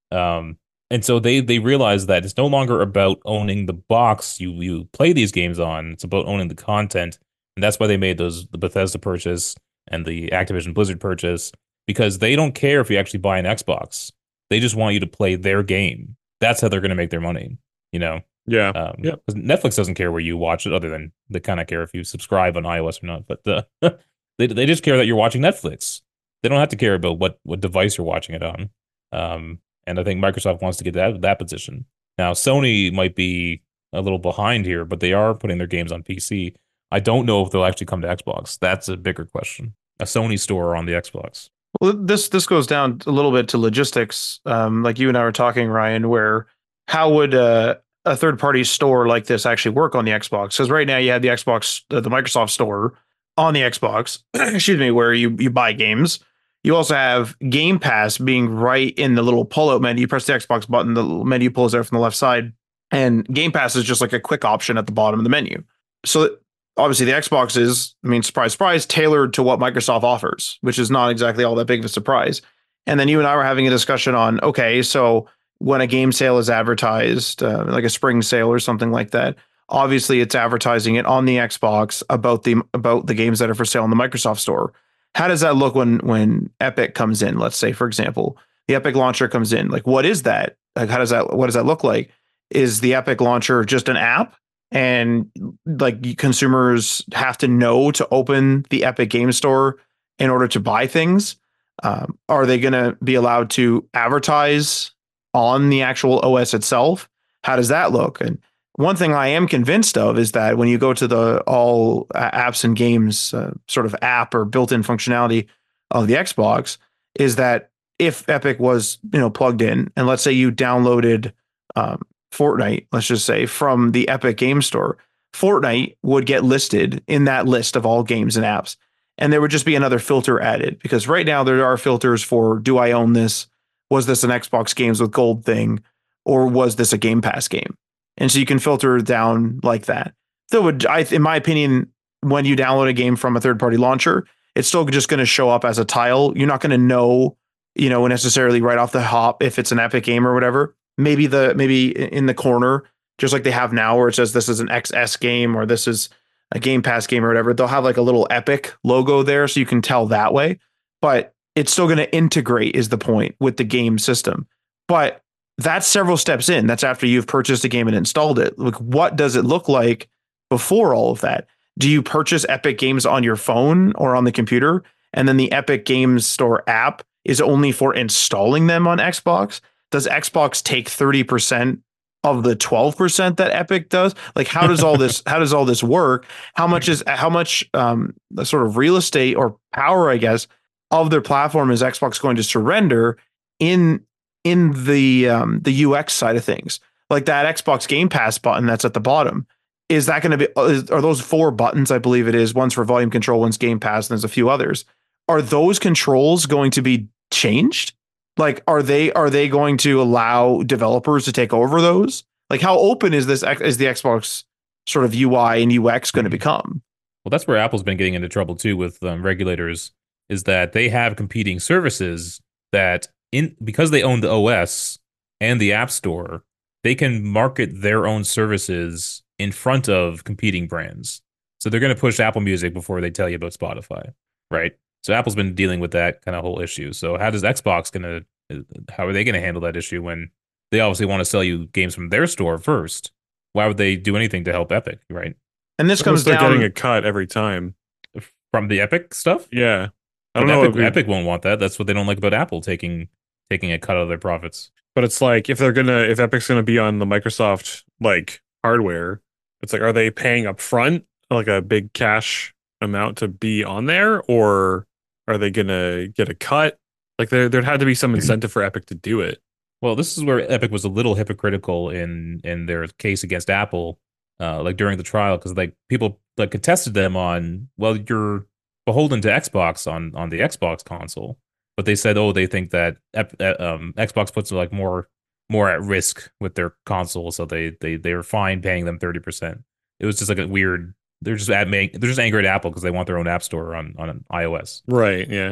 Speaker 1: Um, and so they they realize that it's no longer about owning the box you you play these games on. It's about owning the content, and that's why they made those the Bethesda purchase and the Activision Blizzard purchase, because they don't care if you actually buy an Xbox. They just want you to play their game. That's how they're going to make their money. You know,
Speaker 2: Yeah.
Speaker 1: um,
Speaker 2: Yeah.
Speaker 1: 'cause Netflix doesn't care where you watch it, other than they kind of care if you subscribe on iOS or not. But uh, they they just care that you're watching Netflix. They don't have to care about what what device you're watching it on. Um, and I think Microsoft wants to get that that position. Now, Sony might be a little behind here, but they are putting their games on P C. I don't know if they'll actually come to Xbox. That's a bigger question. A Sony store on the Xbox.
Speaker 3: Well, this this goes down a little bit to logistics, um, like you and I were talking, Ryan. Where how would uh, a third party store like this actually work on the Xbox? Because right now you have the Xbox, uh, the Microsoft Store on the Xbox. Excuse me, where you you buy games. You also have Game Pass being right in the little pull out menu. You press the Xbox button, the little menu pulls out from the left side, and Game Pass is just like a quick option at the bottom of the menu. So obviously the Xbox is, I mean, surprise, surprise, tailored to what Microsoft offers, which is not exactly all that big of a surprise. And then you and I were having a discussion on, okay, so when a game sale is advertised, uh, like a spring sale or something like that, obviously it's advertising it on the Xbox about the about the games that are for sale in the Microsoft Store. How does that look when when Epic comes in? Let's say, for example, the Epic launcher comes in. Like, what is that? Like, how does that? What does that look like? Is the Epic launcher just an app? And like consumers have to know to open the Epic Game Store in order to buy things. Um, are they going to be allowed to advertise on the actual O S itself? How does that look? And one thing I am convinced of is that when you go to the all apps and games uh, sort of app or built-in functionality of the Xbox, is that if Epic was, you know, plugged in, and let's say you downloaded um, Fortnite, let's just say, from the Epic Game Store, Fortnite would get listed in that list of all games and apps. And there would just be another filter added, because right now there are filters for, do I own this? Was this an Xbox Games with Gold thing? Or was this a Game Pass game? And so you can filter down like that. So would, I, in my opinion, when you download a game from a third-party launcher, it's still just going to show up as a tile. You're not going to know, you know, necessarily right off the hop if it's an Epic game or whatever. Maybe the maybe in the corner, just like they have now, where it says this is an X S game or this is a Game Pass game or whatever. They'll have like a little Epic logo there, so you can tell that way. But it's still going to integrate, is the point, with the game system. But that's several steps in. That's after you've purchased a game and installed it. Like, what does it look like before all of that? Do you purchase Epic Games on your phone or on the computer, and then the Epic Games Store app is only for installing them on Xbox? Does Xbox take thirty percent of the twelve percent that Epic does? Like, how does all this, how does all this work? How much is, how much um, sort of real estate or power, I guess, of their platform is Xbox going to surrender in, in the, um, the U X side of things? Like that Xbox Game Pass button that's at the bottom. Is that going to be, are those four buttons? I believe it is. One's for volume control, one's Game Pass, and there's a few others. Are those controls going to be changed? Like, are they are they going to allow developers to take over those? Like, how open is this is the Xbox sort of U I and U X going to become?
Speaker 1: Well, that's where Apple's been getting into trouble too with um, regulators, is that they have competing services that, in because they own the O S and the App Store, they can market their own services in front of competing brands. So they're going to push Apple Music before they tell you about Spotify, right? So Apple's been dealing with that kind of whole issue. So how does Xbox going to, how are they going to handle that issue when they obviously want to sell you games from their store first? Why would they do anything to help Epic, right?
Speaker 3: And this
Speaker 2: Because
Speaker 3: comes
Speaker 2: they're
Speaker 3: down
Speaker 2: getting a cut every time.
Speaker 1: From the Epic stuff?
Speaker 2: Yeah. I
Speaker 1: But
Speaker 2: don't know.
Speaker 1: Epic,
Speaker 2: if we-
Speaker 1: Epic won't want that. That's what they don't like about Apple, taking taking a cut of their profits.
Speaker 2: But it's like, if they're gonna, if Epic's gonna be on the Microsoft like hardware, it's like, are they paying up front like a big cash amount to be on there, or are they gonna get a cut? Like, there there had to be some incentive for Epic to do it.
Speaker 1: Well, this is where Epic was a little hypocritical in in their case against Apple, uh, like during the trial, because like people like contested them on, well, you're beholden to Xbox on on the Xbox console, but they said, oh, they think that Ep- uh, um, Xbox puts like more more at risk with their console, so they they they were fine paying them thirty percent. It was just like a weird. They're just at they're just angry at Apple because they want their own app store on on iOS.
Speaker 2: Right. Yeah.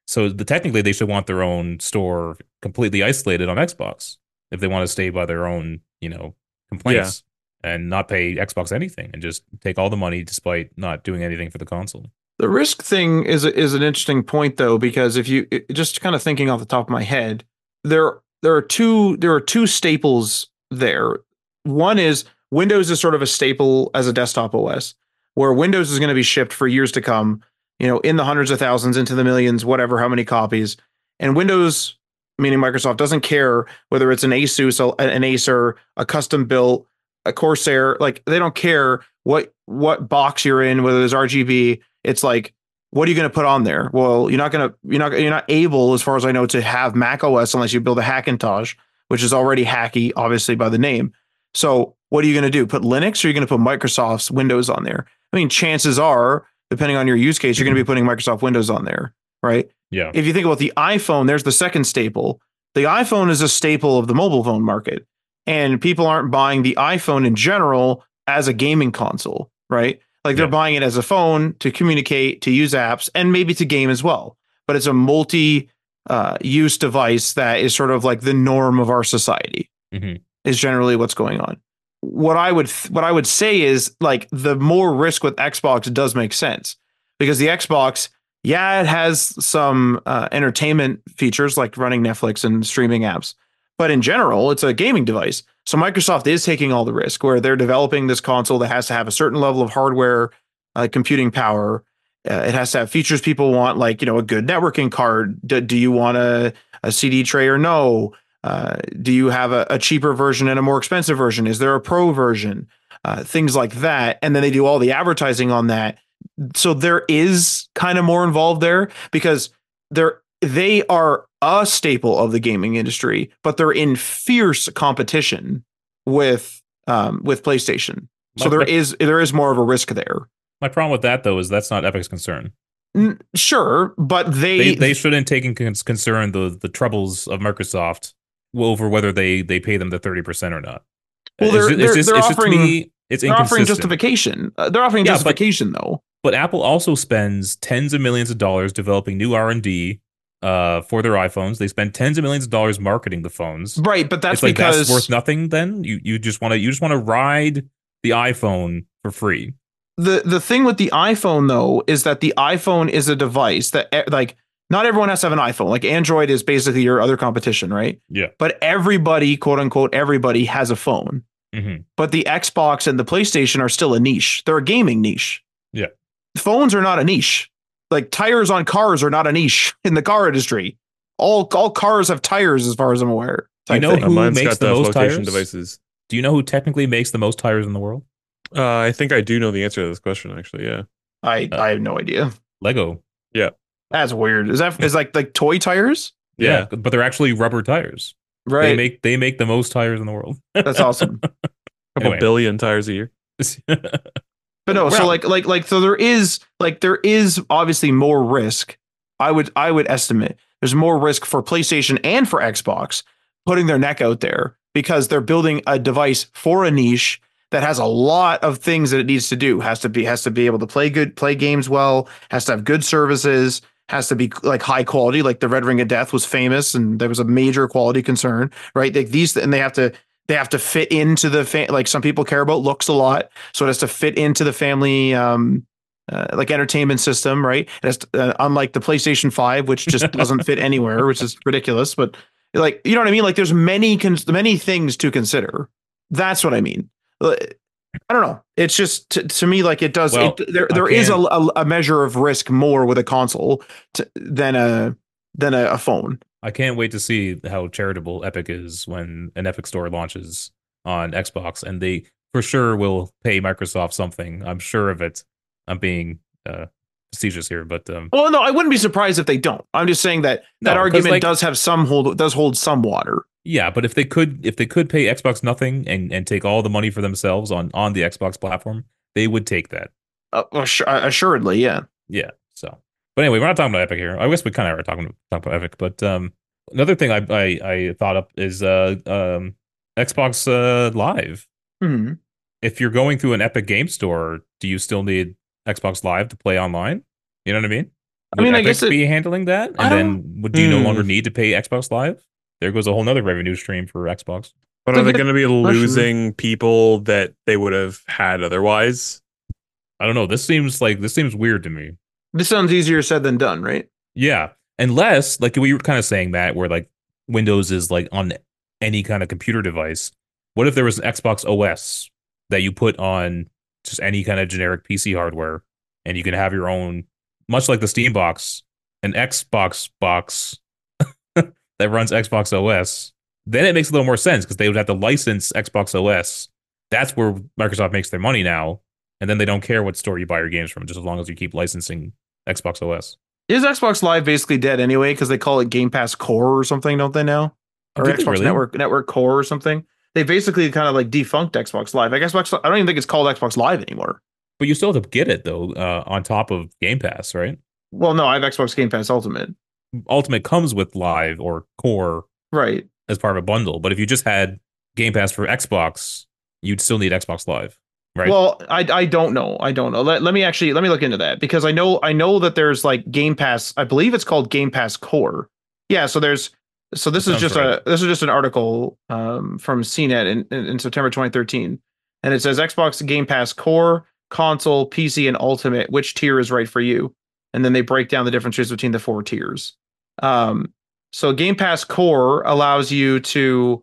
Speaker 1: So the technically they should want their own store completely isolated on Xbox if they want to stay by their own, you know, complaints and not pay Xbox anything and just take all the money despite not doing anything for the console.
Speaker 3: The risk thing is is an interesting point though, because if you just kind of thinking off the top of my head, there there are two there are two staples there. One is Windows is sort of a staple as a desktop O S, where Windows is going to be shipped for years to come, you know, in the hundreds of thousands, into the millions, whatever, how many copies. And Windows, meaning Microsoft, doesn't care whether it's an Asus, an Acer, a custom built, a Corsair, like they don't care what what box you're in, whether there's R G B. It's like, what are you going to put on there? Well, you're not going to you're not you're not able, as far as I know, to have Mac O S unless you build a Hackintosh, which is already hacky, obviously by the name. So what are you going to do? Put Linux, or are you going to put Microsoft's Windows on there? I mean, chances are, depending on your use case, you're going to be putting Microsoft Windows on there, right?
Speaker 1: Yeah.
Speaker 3: If you think about the iPhone, there's the second staple. The iPhone is a staple of the mobile phone market, and people aren't buying the iPhone in general as a gaming console, right? Like they're
Speaker 1: Yeah.
Speaker 3: buying it as a phone to communicate, to use apps, and maybe to game as well. But it's a multi uh, use device that is sort of like the norm of our society.
Speaker 1: Mhm.
Speaker 3: Is generally what's going on. What I would what I would say is, like, the more risk with Xbox does make sense, because the Xbox, yeah, it has some uh, entertainment features like running Netflix and streaming apps, but in general, it's a gaming device. So Microsoft is taking all the risk, where they're developing this console that has to have a certain level of hardware, uh, computing power. Uh, it has to have features people want, like, you know, a good networking card. Do, do you want a, a C D tray or no? Uh, do you have a, a cheaper version and a more expensive version? Is there a pro version? Uh, things like that. And then they do all the advertising on that. So there is kind of more involved there, because they're they are a staple of the gaming industry, but they're in fierce competition with um, with PlayStation. So
Speaker 1: My-
Speaker 3: there
Speaker 1: my-
Speaker 3: is there is more of a risk there.
Speaker 1: My problem with that though is that's not Epic's concern.
Speaker 3: N- Sure, but they
Speaker 1: They they shouldn't take in cons- concern the the troubles of Microsoft over whether they they pay them the thirty percent or not.
Speaker 3: Well,
Speaker 1: It's
Speaker 3: they're-
Speaker 1: ju-
Speaker 3: they're-
Speaker 1: it's just,
Speaker 3: they're
Speaker 1: it's just to
Speaker 3: offering-
Speaker 1: me, it's
Speaker 3: they're offering
Speaker 1: inconsistent.
Speaker 3: justification. Uh, they're offering
Speaker 1: Yeah, but-
Speaker 3: justification though.
Speaker 1: But Apple also spends tens of millions of dollars developing new R and D uh, for their iPhones. They spend tens of millions of dollars marketing the phones.
Speaker 3: Right, but that's
Speaker 1: it's like
Speaker 3: because
Speaker 1: that's worth nothing. Then you you just want to you just want to ride the iPhone for free.
Speaker 3: the the thing with the iPhone though is that the iPhone is a device that, eh, like, not everyone has to have an iPhone. Like, Android is basically your other competition, right?
Speaker 1: Yeah.
Speaker 3: But everybody, quote unquote, everybody has a phone.
Speaker 1: Mm-hmm.
Speaker 3: But the Xbox and the PlayStation are still a niche. They're a gaming niche.
Speaker 1: Yeah.
Speaker 3: Phones are not a niche. Like, tires on cars are not a niche in the car industry. All all cars have tires, as far as I'm aware.
Speaker 1: Do you
Speaker 3: type
Speaker 1: know
Speaker 3: thing.
Speaker 2: Uh,
Speaker 1: who
Speaker 2: mine's
Speaker 1: makes
Speaker 2: got
Speaker 1: the
Speaker 2: the
Speaker 1: most
Speaker 2: flotation
Speaker 1: tires?
Speaker 2: devices.
Speaker 1: Do you know who technically makes the most tires in the world?
Speaker 2: Uh, I think I do know the answer to this question, actually. Yeah.
Speaker 3: I
Speaker 1: Uh,
Speaker 3: I have no idea.
Speaker 1: Lego.
Speaker 3: That's weird. Is that is like like toy tires?
Speaker 2: Yeah.
Speaker 1: but they're actually rubber tires.
Speaker 3: Right.
Speaker 1: They make they make the most tires in the world.
Speaker 3: That's awesome.
Speaker 2: A couple
Speaker 1: Anyway.
Speaker 2: billion tires a year.
Speaker 3: But no, so
Speaker 1: Well-
Speaker 3: like like like so there is like there is obviously more risk. I would I would estimate there's more risk for PlayStation and for Xbox putting their neck out there, because they're building a device for a niche that has a lot of things that it needs to do. Has to be has to be able to play good play games well, has to have good services, has to be like high quality. Like the Red Ring of Death was famous, and there was a major quality concern, right? Like these, and they have to they have to fit into the fa- like some people care about looks a lot, so it has to fit into the family um uh, like entertainment system, right? It has to, uh, unlike the PlayStation five, which just doesn't fit anywhere, which is ridiculous. But like, you know what I mean? Like, there's many cons- many things to consider. That's what I mean. Uh, I don't know. It's just to, to me, like, it does.
Speaker 1: Well,
Speaker 3: it, there
Speaker 1: I
Speaker 3: there is a,
Speaker 1: can't-
Speaker 3: a, a measure of risk more with a console to, than a than a, a phone.
Speaker 1: I can't wait to see how charitable Epic is when an Epic store launches on Xbox, and they for sure will pay Microsoft something. I'm sure of it. I'm being uh, facetious here, but um,
Speaker 3: Well, no, I wouldn't be surprised if they don't. I'm just saying that
Speaker 1: No,
Speaker 3: that
Speaker 1: 'cause,
Speaker 3: argument
Speaker 1: like-
Speaker 3: does have some hold does hold some water.
Speaker 1: yeah. But if they could, if they could pay Xbox nothing and, and take all the money for themselves on on the Xbox platform, they would take that.
Speaker 3: Uh, assu- assuredly, yeah.
Speaker 1: Yeah. So, but anyway, we're not talking about Epic here. I guess we kind of are talking, talking about Epic, but um, another thing I I, I thought up is uh um Xbox uh, Live.
Speaker 3: Hmm.
Speaker 1: If you're going through an Epic Game Store, do you still need Xbox Live to play online? You know what I mean?
Speaker 3: I
Speaker 1: would
Speaker 3: mean, I
Speaker 1: Epic
Speaker 3: guess it,
Speaker 1: be handling that?
Speaker 3: I
Speaker 1: And
Speaker 3: don't.
Speaker 1: then would do you no longer
Speaker 2: Hmm.
Speaker 1: need to pay Xbox Live? There goes a whole nother revenue stream for Xbox.
Speaker 2: But
Speaker 3: It's a
Speaker 2: are they
Speaker 3: good
Speaker 2: going to be
Speaker 3: question.
Speaker 2: losing people that they would have had otherwise?
Speaker 1: I don't know. This seems like this seems weird to me.
Speaker 3: This sounds easier said than done, right?
Speaker 1: Yeah, unless like we were kind of saying that where like Windows is like on any kind of computer device. What if there was an Xbox O S that you put on just any kind of generic P C hardware, and you can have your own, much like the Steam box, an Xbox box that runs Xbox O S? Then it makes a little more sense because they would have to license Xbox O S. That's where Microsoft makes their money now, and then they don't care what store you buy your games from, just as long as you keep licensing Xbox O S.
Speaker 3: Is Xbox Live basically dead anyway because they call it Game Pass Core or something, don't they now?
Speaker 1: Oh,
Speaker 3: Or
Speaker 1: did they
Speaker 3: Xbox
Speaker 1: really?
Speaker 3: Network Network Core or something. They basically kind of like defunct Xbox Live. I guess Xbox, I don't even think it's called Xbox Live anymore.
Speaker 1: But you still have to get it though, uh, on top of Game Pass, right?
Speaker 3: Well, no, I have Xbox Game Pass Ultimate.
Speaker 1: Ultimate comes with Live or Core
Speaker 3: Right.
Speaker 1: as part of a bundle. But if you just had Game Pass for Xbox, you'd still need Xbox Live, right?
Speaker 3: Well, I I don't know. I don't know. Let, let me actually let me look into that because I know I know that there's like Game Pass. I believe it's called Game Pass Core. Yeah. So there's so this
Speaker 1: That
Speaker 3: is
Speaker 1: sounds
Speaker 3: just
Speaker 1: right.
Speaker 3: a this is just an article um, from C net in, in, in September twenty thirteen, and it says Xbox Game Pass Core, Console, P C, and Ultimate. Which tier is right for you? And then they break down the differences between the four tiers. Um, so Game Pass Core allows you to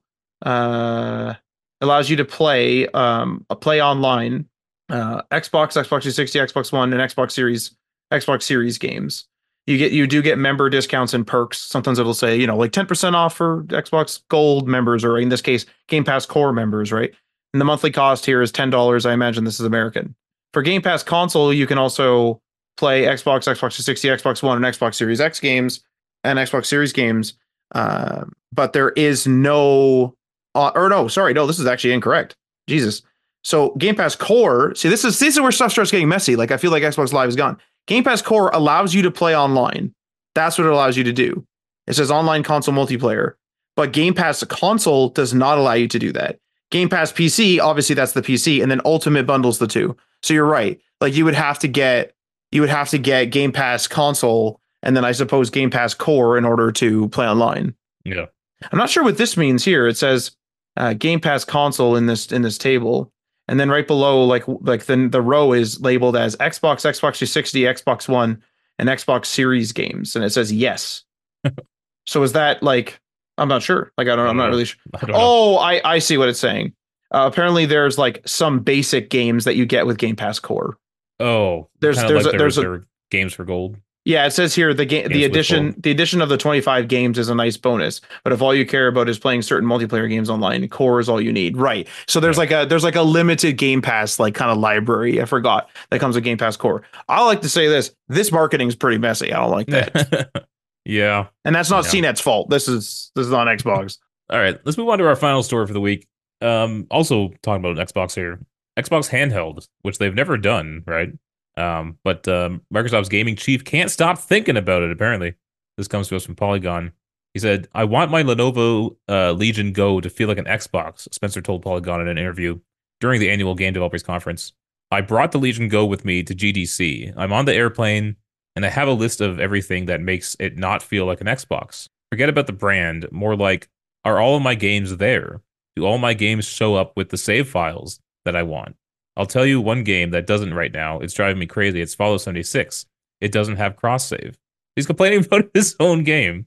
Speaker 3: uh, allows you to play um, a play online uh, Xbox, Xbox three sixty, Xbox One, and Xbox Series Xbox Series games. You get you do get member discounts and perks. Sometimes it'll say, you know, like ten percent off for Xbox Gold members, or in this case, Game Pass Core members, right? And the monthly cost here is ten dollars. I imagine this is American. For Game Pass Console, you can also play Xbox, Xbox three sixty, Xbox One, and Xbox Series X games and Xbox Series games. Uh, but there is no, uh, or no, sorry, no, this is actually incorrect. Jesus. So Game Pass Core, see, this is this is where stuff starts getting messy. Like I feel like Xbox Live is gone. Game Pass Core allows you to play online. That's what it allows you to do. It says online console multiplayer, but Game Pass Console does not allow you to do that. Game Pass P C, obviously that's the P C, and then Ultimate bundles the two. So you're right. Like you would have to get you would have to get Game Pass Console and then I suppose Game Pass Core in order to play online.
Speaker 1: Yeah.
Speaker 3: I'm not sure what this means here. It says uh, Game Pass Console in this in this table. And then right below, like like the the row is labeled as Xbox, Xbox three sixty, Xbox One, and Xbox Series games, and it says yes. So is that like I'm not sure. Like I don't,
Speaker 1: I
Speaker 3: I'm
Speaker 1: don't
Speaker 3: not
Speaker 1: know.
Speaker 3: really sure.
Speaker 1: I don't know.
Speaker 3: Oh, I I see what it's saying. Uh, apparently, there's like some basic games that you get with Game Pass Core.
Speaker 1: Oh,
Speaker 3: There's
Speaker 1: kinda
Speaker 3: there's
Speaker 1: like
Speaker 3: a,
Speaker 1: there
Speaker 3: there's
Speaker 1: was
Speaker 3: a
Speaker 1: their games for gold.
Speaker 3: yeah. It says here the game
Speaker 1: Games
Speaker 3: the
Speaker 1: with
Speaker 3: addition
Speaker 1: gold.
Speaker 3: the addition of the twenty-five games is a nice bonus. But if all you care about is playing certain multiplayer games online, Core is all you need. Right. So there's
Speaker 1: Yeah.
Speaker 3: like a there's like a limited Game Pass like kind of library. I forgot that comes with Game Pass Core. I like to say this: this marketing is pretty messy. I don't like that,
Speaker 1: Yeah.
Speaker 3: and that's not
Speaker 1: Yeah.
Speaker 3: C net's fault. This is this is on Xbox.
Speaker 1: All right, let's move on to our final story for the week. Um, also talking about Xbox here, Xbox handheld, which they've never done, right? Um, but um, Microsoft's gaming chief can't stop thinking about it. Apparently, this comes to us from Polygon. He said, "I want my Lenovo uh, Legion Go to feel like an Xbox." Spencer told Polygon in an interview during the annual Game Developers Conference. "I brought the Legion Go with me to G D C. I'm on the airplane, and I have a list of everything that makes it not feel like an Xbox. Forget about the brand. More like, are all of my games there? Do all my games show up with the save files that I want? I'll tell you one game that doesn't right now. It's driving me crazy. It's Fallout seventy-six. It doesn't have cross save." He's complaining about his own game.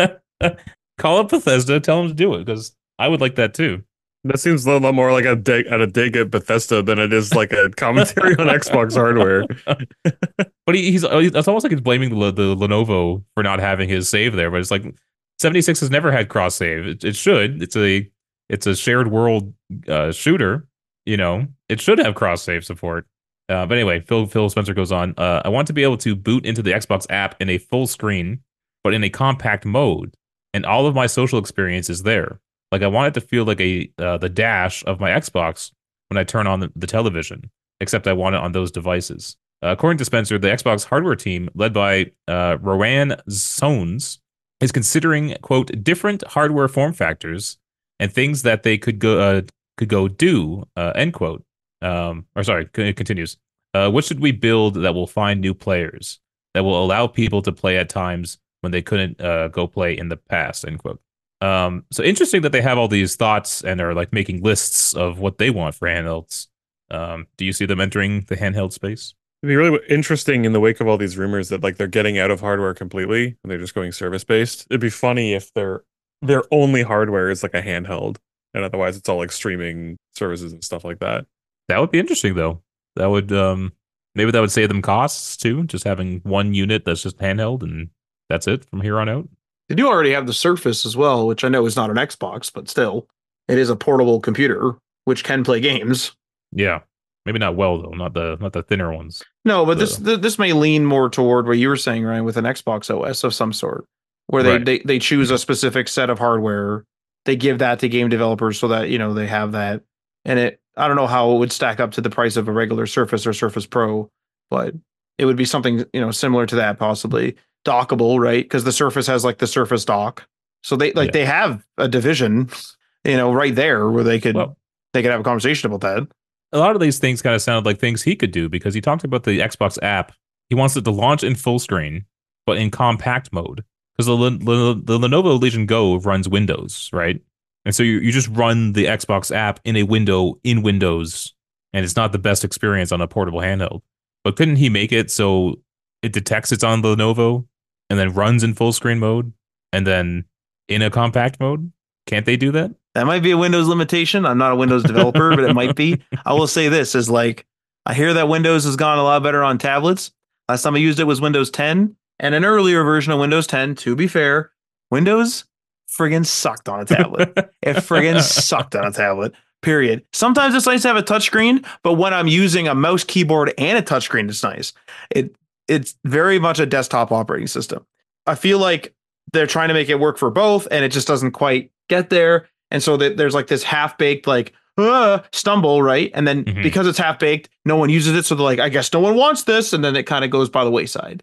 Speaker 1: Call up Bethesda, tell him to do it, because I would like that too.
Speaker 2: That seems a little more like a dig at a dig at Bethesda than it is like a commentary on Xbox hardware.
Speaker 1: But he, he's it's almost like he's blaming the, the Lenovo for not having his save there. But it's like seventy-six has never had cross save. It, it should. It's a it's a shared world uh, shooter. You know, it should have cross save support. Uh, but anyway, Phil Phil Spencer goes on. Uh, I want to be able to boot into the Xbox app in a full screen, but in a compact mode, and all of my social experience is there. Like I want it to feel like a uh, the dash of my Xbox when I turn on the, the television, except I want it on those devices. Uh, according to Spencer, the Xbox hardware team, led by uh, Rowan Sones, is considering quote different hardware form factors and things that they could go uh, could go do uh, end quote. Um, or sorry, it continues. Uh, what should we build that will find new players? that will allow people to play at times when they couldn't uh, go play in the past, end quote. Um, so interesting that they have all these thoughts and are like making lists of what they want for handhelds. Um, do you see them entering the handheld space?
Speaker 2: It'd be really interesting in the wake of all these rumors that like they're getting out of hardware completely and they're just going service based. It'd be funny if their their only hardware is like a handheld, and otherwise it's all like streaming services and stuff like that.
Speaker 1: That would be interesting, though. That would um, maybe that would save them costs too, just having one unit that's just handheld and that's it from here on out.
Speaker 3: They do already have the Surface as well, which I know is not an Xbox, but still, it is a portable computer which can play games.
Speaker 1: Yeah, maybe not well though, not the not the thinner ones.
Speaker 3: No, but
Speaker 1: So-
Speaker 3: this th- this may lean more toward what you were saying, Ryan, with an Xbox O S of some sort, where they,
Speaker 1: Right.
Speaker 3: they, they choose a specific set of hardware, they give that to game developers so that you know they have that, and it. I don't know how it would stack up to the price of a regular Surface or Surface Pro, but it would be something you know similar to that, possibly dockable, right? Because the Surface has like the Surface dock, so they like
Speaker 1: Yeah.
Speaker 3: they have a division, you know, right there where they could
Speaker 1: Well,
Speaker 3: they could have a conversation about that.
Speaker 1: a lot of these things kind of sounded like things he could do because he talked about the Xbox app. He wants it to launch in full screen, but in compact mode. Because the, Len- the, the Lenovo Legion Go runs Windows, right? And so you, you just run the Xbox app in a window in Windows, and it's not the best experience on a portable handheld. But couldn't he make it so it detects it's on Lenovo and then runs in full screen mode and then in a compact mode? Can't they do that?
Speaker 3: That might be a Windows limitation. I'm not a Windows developer, but it might be. I will say this is like, I hear that Windows has gone a lot better on tablets. Last time I used it was Windows ten and an earlier version of Windows ten. To be fair, Windows friggin' sucked on a tablet. It friggin' sucked on a tablet, period. Sometimes it's nice to have a touchscreen, but when I'm using a mouse, keyboard, and a touchscreen, it's nice. It It's very much a desktop operating system. I feel like they're trying to make it work for both, and it just doesn't quite get there. And so that there's like this half-baked, like, uh, stumble, right? And then
Speaker 1: Mhm.
Speaker 3: because it's half-baked, no one uses it. So they're like, I guess no one wants this. And then it kind of goes by the wayside.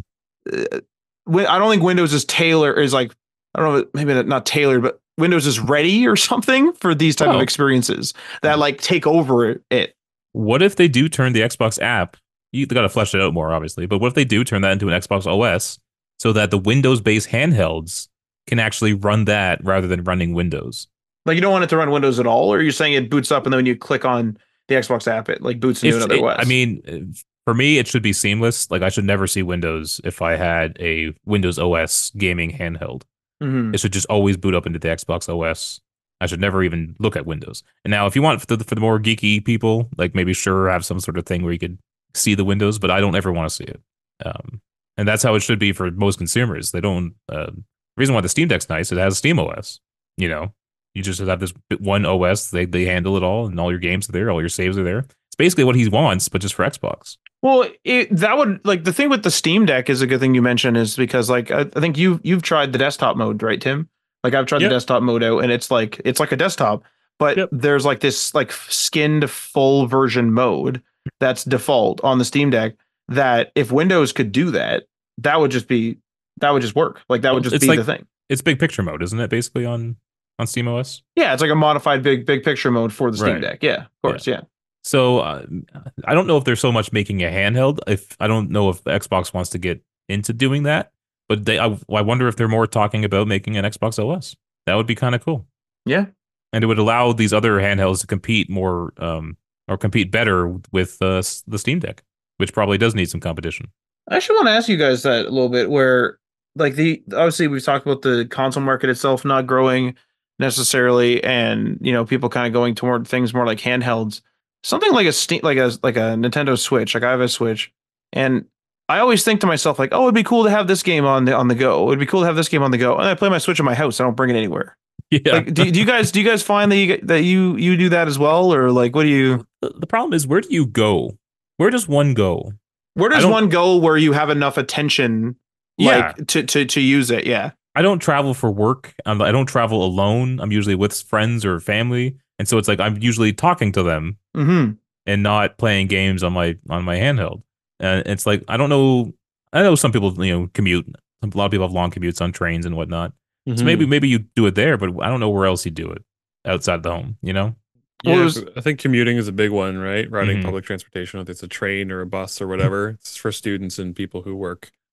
Speaker 3: Uh, Wi- I don't think Windows is tailored, is like, I don't know, maybe not- not tailored, but Windows is ready or something for these type
Speaker 1: Oh.
Speaker 3: of experiences that like take over it.
Speaker 1: What if they do turn the Xbox app? You got to flesh it out more, obviously. But what if they do turn that into an Xbox O S so that the Windows-based handhelds can actually run that rather than running Windows?
Speaker 3: Like you don't want it to run Windows at all, or are you saying it boots up and then when you click on the Xbox app, it like boots into
Speaker 1: If
Speaker 3: another
Speaker 1: it-
Speaker 3: O S?
Speaker 1: I mean, uh, for me, it should be seamless. Like I should never see Windows if I had a Windows O S gaming handheld.
Speaker 3: Mhm.
Speaker 1: It should just always boot up into the Xbox O S. I should never even look at Windows. And now, if you want for the, for the more geeky people, like maybe sure have some sort of thing where you could see the Windows, but I don't ever want to see it. Um, and that's how it should be for most consumers. They don't. Uh, the reason why the Steam Deck's nice, it has Steam O S. You know, you just have this one O S. They they handle it all, and all your games are there, all your saves are there. It's basically what he wants, but just for Xbox.
Speaker 3: Well, it, that would like the thing with the Steam Deck is a good thing you mentioned is because like I, I think you you've tried the desktop mode, right, Tim? Like I've tried
Speaker 2: Yep.
Speaker 3: the desktop mode out, and it's like it's like a desktop, but
Speaker 2: Yep.
Speaker 3: there's like this like skinned full version mode that's default on the Steam Deck. That if Windows could do that, that would just be that would just work. Like that would
Speaker 1: Well,
Speaker 3: just
Speaker 1: it's
Speaker 3: be
Speaker 1: like-
Speaker 3: the thing.
Speaker 1: It's big picture mode, isn't it? Basically on on Steam O S.
Speaker 3: Yeah, it's like a modified big big picture mode for the Steam
Speaker 1: Right.
Speaker 3: Deck. Yeah, of course. Yeah.
Speaker 1: So uh, I don't know if they're so much making a handheld. If I don't know if Xbox wants to get into doing that, but they, I, I wonder if they're more talking about making an Xbox O S. That would be kind of cool,
Speaker 3: Yeah.
Speaker 1: and it would allow these other handhelds to compete more, um, or compete better with uh, s- the Steam Deck, which probably does need some competition.
Speaker 3: I actually want to ask you guys that a little bit where like the obviously we've talked about the console market itself not growing necessarily and you know people kind of going toward things more like handhelds. Something like a Steam like a like a Nintendo Switch, like I have a Switch and I always think to myself like, "Oh, it'd be cool to have this game on the on the go. It'd be cool to have this game on the go." And I play my Switch in my house. I don't bring it anywhere.
Speaker 1: Yeah.
Speaker 3: Like do, do you guys do you guys find that you get- that you you do that as well or like what do you
Speaker 1: the, the problem is, where do you go? Where does one go?
Speaker 3: where
Speaker 1: I
Speaker 3: does
Speaker 1: don't-
Speaker 3: one go where you have enough attention
Speaker 1: Yeah.
Speaker 3: like to to to use it? Yeah.
Speaker 1: I don't travel for work. I'm, I don't travel alone. I'm usually with friends or family, and so it's like I'm usually talking to them
Speaker 3: Mhm.
Speaker 1: and not playing games on my on my handheld. And it's like I don't know. I know some people you know commute. A lot of people have long commutes on trains and whatnot.
Speaker 2: Mm-hmm.
Speaker 1: So maybe maybe you do it there, but I don't know where else you do it outside the home. You know?
Speaker 2: Yeah,
Speaker 3: Well, it was-
Speaker 2: I think commuting is a big one, right? Riding
Speaker 1: Mhm.
Speaker 2: public transportation, whether it's a train or a bus or whatever. It's for students and people who work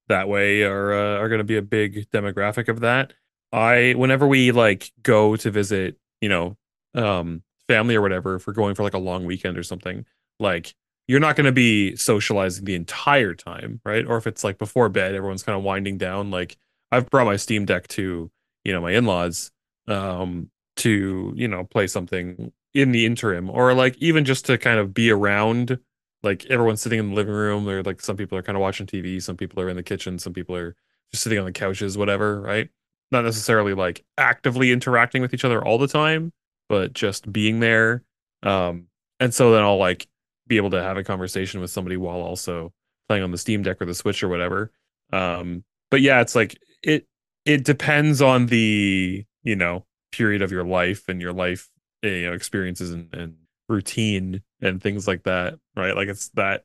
Speaker 2: that way are uh, are going to be a big demographic of that. I whenever we like go to visit, you know, um, family or whatever, if we're going for like a long weekend or something, like you're not going to be socializing the entire time, right? Or if it's like before bed, everyone's kind of winding down. Like I've brought my Steam Deck to, you know, my in-laws, um, to, you know, play something in the interim, or like even just to kind of be around. Like everyone's sitting in the living room, or like some people are kind of watching T V, some people are in the kitchen, some people are just sitting on the couches, whatever, right? Not necessarily like actively interacting with each other all the time, but just being there. Um, and so then I'll like be able to have a conversation with somebody while also playing on the Steam Deck or the Switch or whatever. Um, but yeah, it's like it it depends on the, you know, period of your life and your life, you know, experiences and, and routine and things like that, right? Like it's that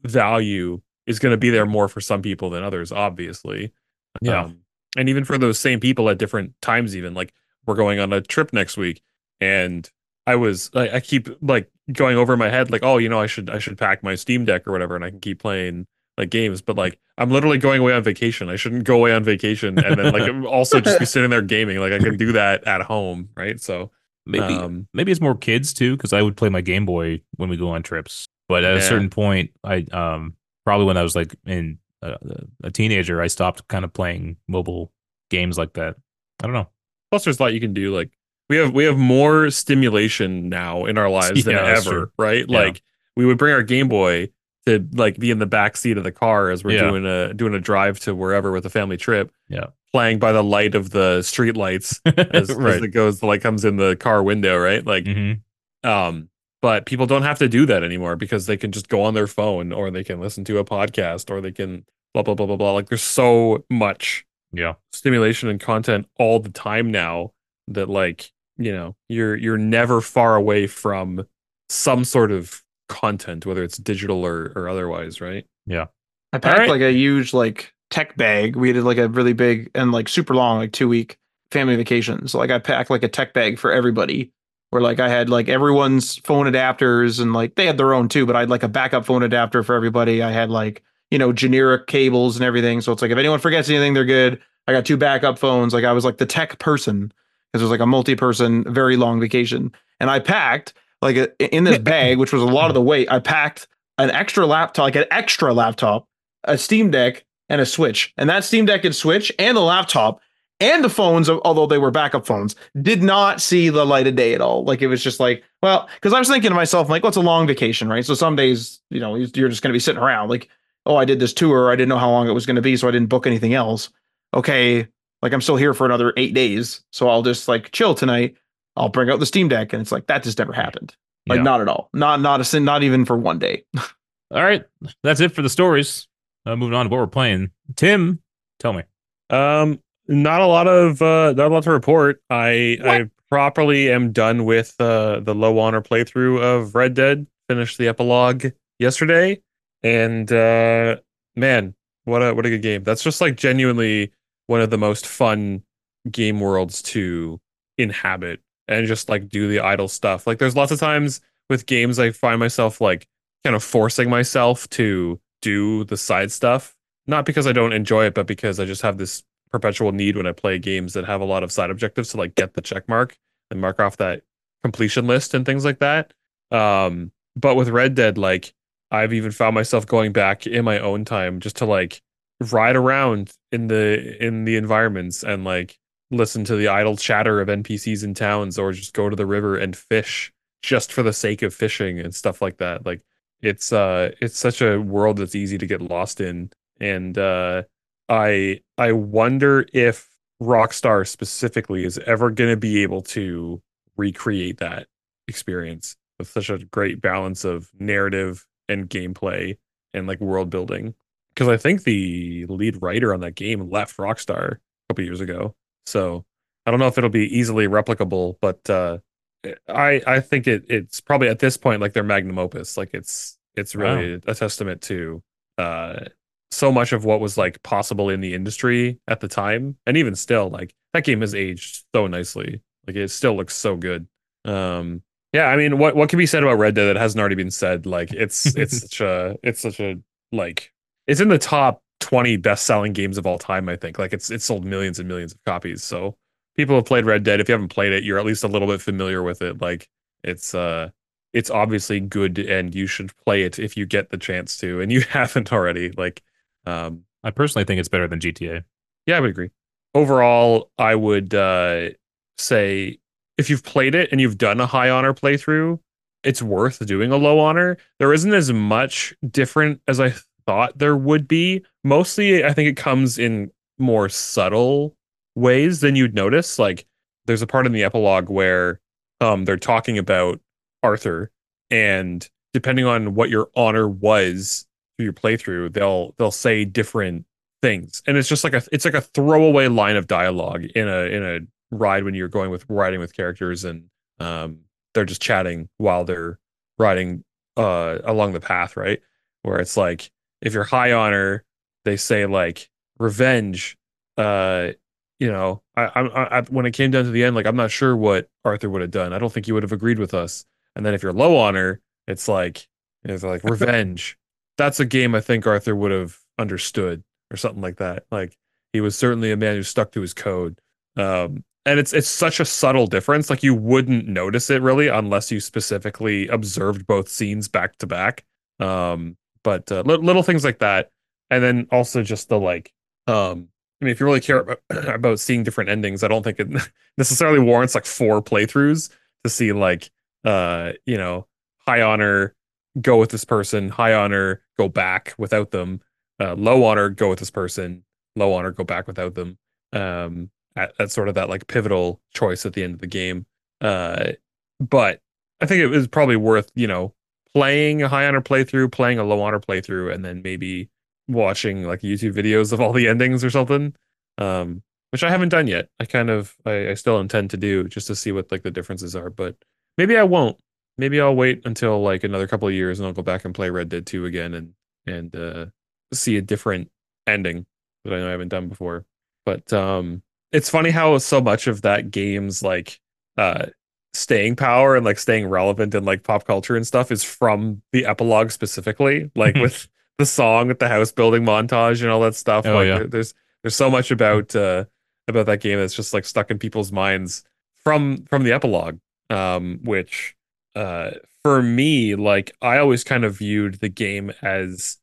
Speaker 2: value is going to be there more for some people than others, obviously.
Speaker 1: Yeah.
Speaker 2: Um, and even for those same people at different times, even like we're going on a trip next week, and I was I, I keep like going over in my head like, oh, you know, I should I should pack my Steam Deck or whatever, and I can keep playing like games. But like I'm literally going away on vacation. I shouldn't go away on vacation and then like also just be sitting there gaming. Like I can do that at home, right? So
Speaker 1: Maybe
Speaker 2: um,
Speaker 1: maybe it's more kids too, because I would play my Game Boy when we go on trips. But at a
Speaker 2: yeah,
Speaker 1: certain point, I um probably when I was like in a, a teenager, I stopped kind of playing mobile games like that. I don't know.
Speaker 2: plus there's a lot you can do. Like we have we have more stimulation now in our lives than
Speaker 1: Yeah, that's true.
Speaker 2: ever, right?
Speaker 1: Yeah,
Speaker 2: Like we would bring our Game Boy to like be in the back seat of the car as we're
Speaker 1: yeah,
Speaker 2: doing a doing a drive to wherever with a family trip,
Speaker 1: yeah.
Speaker 2: playing by the light of the street lights as as
Speaker 1: Right.
Speaker 2: it goes, the light comes in the car window, right? Like
Speaker 1: hmm
Speaker 2: um but people don't have to do that anymore because they can just go on their phone, or they can listen to a podcast, or they can blah blah blah blah blah. Like there's so much
Speaker 1: Yeah.
Speaker 2: stimulation and content all the time now that like, you know, you're you're never far away from some sort of content, whether it's digital or or otherwise, right?
Speaker 1: Yeah.
Speaker 3: I packed
Speaker 2: right.
Speaker 3: like a huge like tech bag. We did like a really big and like super long, like two week family vacation. So like I packed like a tech bag for everybody, where like I had like everyone's phone adapters, and like they had their own too, but I had like a backup phone adapter for everybody. I had like, you know, generic cables and everything. So it's like if anyone forgets anything, they're good. I got two backup phones. Like I was like the tech person, because it was like a multi-person, very long vacation. And I packed like a, in this bag, which was a lot of the weight, I packed an extra laptop, like an extra laptop, a Steam Deck, and a Switch. And that Steam Deck and Switch and the laptop and the phones, although they were backup phones, did not see the light of day at all. Like it was just like, well, because I was thinking to myself, like, what's a long vacation, right? So some days, you know, you're just going to be sitting around like, oh, I did this tour. I didn't know how long it was going to be, so I didn't book anything else. Okay, like I'm still here for another eight days, so I'll just like chill tonight. I'll bring out the Steam Deck, and it's like that just never happened. Like
Speaker 1: Yeah.
Speaker 3: not at all. Not not a sin. Not even for one day.
Speaker 1: All right. That's it for the stories. Uh, moving on to what we're playing. Tim, tell me.
Speaker 2: Um, not a lot of uh, not a lot to report. I
Speaker 1: What?
Speaker 2: I properly am done with uh, the low honor playthrough of Red Dead. Finished the epilogue yesterday, and uh, man, what a what a good game. That's just like genuinely one of the most fun game worlds to inhabit and just like do the idle stuff. Like there's lots of times with games I find myself like kind of forcing myself to do the side stuff, not because I don't enjoy it, but because I just have this perpetual need when I play games that have a lot of side objectives to like get the check mark and mark off that completion list and things like that. Um, but with Red Dead, like I've even found myself going back in my own time just to like ride around in the in the environments and like listen to the idle chatter of N P Cs in towns, or just go to the river and fish just for the sake of fishing and stuff like that. Like it's uh it's such a world that's easy to get lost in, and uh I I wonder if Rockstar specifically is ever going to be able to recreate that experience with such a great balance of narrative and gameplay and like world building. Because I think the lead writer on that game left Rockstar a couple years ago, so I don't know if it'll be easily replicable, but uh, I I think it it's probably at this point like their magnum opus. Like it's it's really a testament to uh so much of what was like possible in the industry at the time, and even still, like that game has aged so nicely. Like it still looks so good. Um, yeah, I mean, what what can be said about Red Dead that hasn't already been said? Like it's it's such a it's such a like it's in the top twenty best-selling games of all time, I think. Like it's it's sold millions and millions of copies. So people have played Red Dead. If you haven't played it, you're at least a little bit familiar with it. Like it's uh it's obviously good and you should play it if you get the chance to, and you haven't already. Like um
Speaker 1: I personally think it's better than G T A.
Speaker 2: yeah, I would agree. Overall, I would uh say if you've played it and you've done a high honor playthrough, it's worth doing a low honor. There isn't as much different as I thought there would be. Mostly, I think it comes in more subtle ways than you'd notice. Like, there's a part in the epilogue where um, they're talking about Arthur, and depending on what your honor was through your playthrough, they'll they'll say different things, and it's just like a it's like a throwaway line of dialogue in a in a ride when you're going with riding with characters, and um, they're just chatting while they're riding uh, along the path, right? Where it's like if you're high honor, they say like revenge. Uh, you know, I, I, I when it came down to the end, like I'm not sure what Arthur would have done. I don't think he would have agreed with us. And then if you're low honor, it's like it's like revenge. That's a game I think Arthur would have understood or something like that. Like he was certainly a man who stuck to his code. Um, and it's it's such a subtle difference. Like you wouldn't notice it really unless you specifically observed both scenes back to back. Um, but uh, li- little things like that, and then also just the like. Um, I mean, if you really care about, about seeing different endings, I don't think it necessarily warrants like four playthroughs to see like uh, you know, high honor go with this person, high honor go back without them, uh, low honor go with this person, low honor go back without them. Um, at, at sort of that like pivotal choice at the end of the game. Uh, but I think it was probably worth, you know, playing a high honor playthrough, playing a low honor playthrough, and then maybe watching like YouTube videos of all the endings or something. Um, which I haven't done yet. I kind of I, I still intend to do just to see what like the differences are, but maybe I won't. Maybe I'll wait until like another couple of years and I'll go back and play Red Dead two again and and uh, see a different ending that I know I haven't done before. But um, it's funny how so much of that game's like uh, staying power and like staying relevant in like pop culture and stuff is from the epilogue specifically, like with the song with the house building montage and all that stuff.
Speaker 1: Oh,
Speaker 2: like
Speaker 1: yeah.
Speaker 2: there- there's there's so much about uh, about that game that's just like stuck in people's minds from from the epilogue, um, which uh, for me, like I always kind of viewed the game as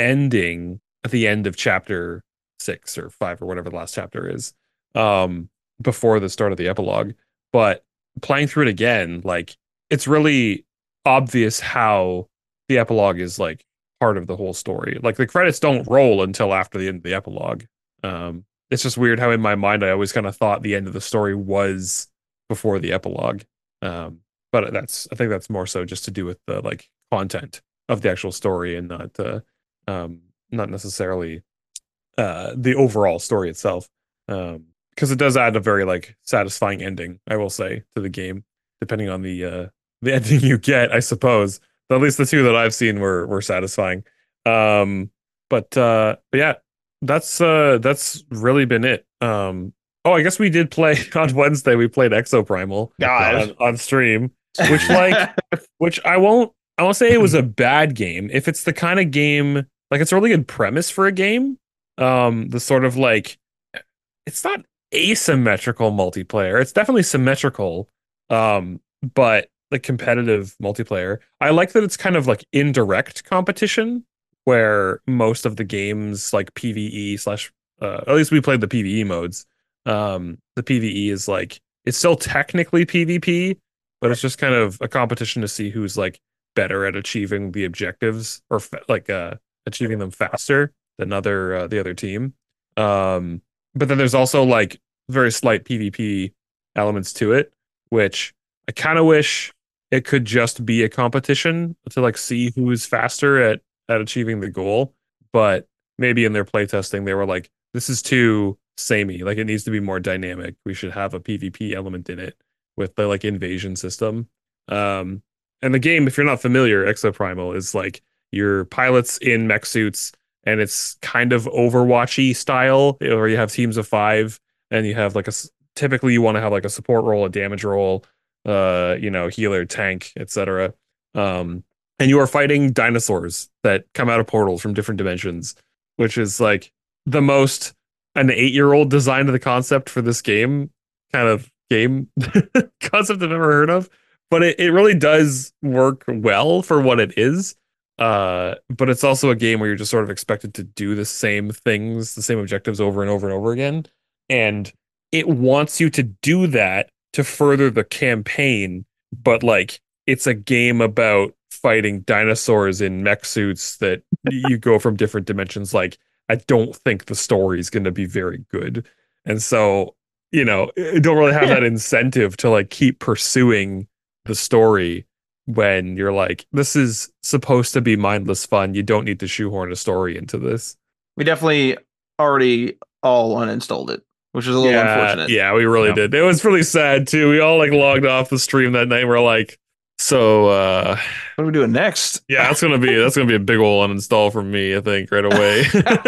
Speaker 2: ending at the end of chapter six or five or whatever the last chapter is, um, before the start of the epilogue. But playing through it again, like it's really obvious how the epilogue is like part of the whole story. Like the credits don't roll until after the end of the epilogue. Um, it's just weird how in my mind I always kind of thought the end of the story was before the epilogue. Um, but that's I think that's more so just to do with the like content of the actual story and not uh, um, not necessarily uh, the overall story itself. Um, because it does add a very like satisfying ending, I will say, to the game, depending on the uh, the ending you get, I suppose. But at least the two that I've seen were were satisfying. Um, but uh, but yeah, that's uh, that's really been it. Um, oh, I guess we did play on Wednesday. We played Exoprimal
Speaker 3: God.
Speaker 2: on, on stream, which like, which I won't. I won't say it was a bad game. If it's the kind of game, like it's a really good premise for a game. Um, the sort of like, it's not asymmetrical multiplayer. It's definitely symmetrical, um, but the competitive multiplayer. I like that it's kind of like indirect competition, where most of the games like PvE slash, uh, at least we played the PvE modes. Um, the PvE is like it's still technically PvP, but it's just kind of a competition to see who's like better at achieving the objectives or fa- like uh, achieving them faster than other uh, the other team. Um, but then there's also like very slight PvP elements to it, which I kind of wish it could just be a competition to like see who is faster at at achieving the goal. But maybe in their playtesting, they were like, this is too samey. Like it needs to be more dynamic. We should have a PvP element in it with the like invasion system. Um, and the game, if you're not familiar, Exoprimal is like your pilots in mech suits, and it's kind of Overwatchy style, where you have teams of five, and you have like a typically you want to have like a support role, a damage role, uh, you know, healer, tank, et cetera. Um, and you are fighting dinosaurs that come out of portals from different dimensions, which is like the most an eight year old designed the concept for this game kind of game concept I've ever heard of. But it, it really does work well for what it is. Uh, but it's also a game where you're just sort of expected to do the same things, the same objectives over and over and over again. And it wants you to do that to further the campaign. But like, it's a game about fighting dinosaurs in mech suits that you go from different dimensions. Like, I don't think the story is going to be very good. And so, you know, you don't really have that incentive to like keep pursuing the story when you're like, this is supposed to be mindless fun. You don't need to shoehorn a story into this.
Speaker 3: We definitely already all uninstalled it, which is a little
Speaker 2: yeah,
Speaker 3: unfortunate.
Speaker 2: Yeah, we really
Speaker 1: Yeah.
Speaker 2: did. It was really sad too. We all like logged off the stream that night. And we're like, so uh
Speaker 3: What are we doing next?
Speaker 2: yeah, that's gonna be that's gonna be a big ol' uninstall from me, I think, right away.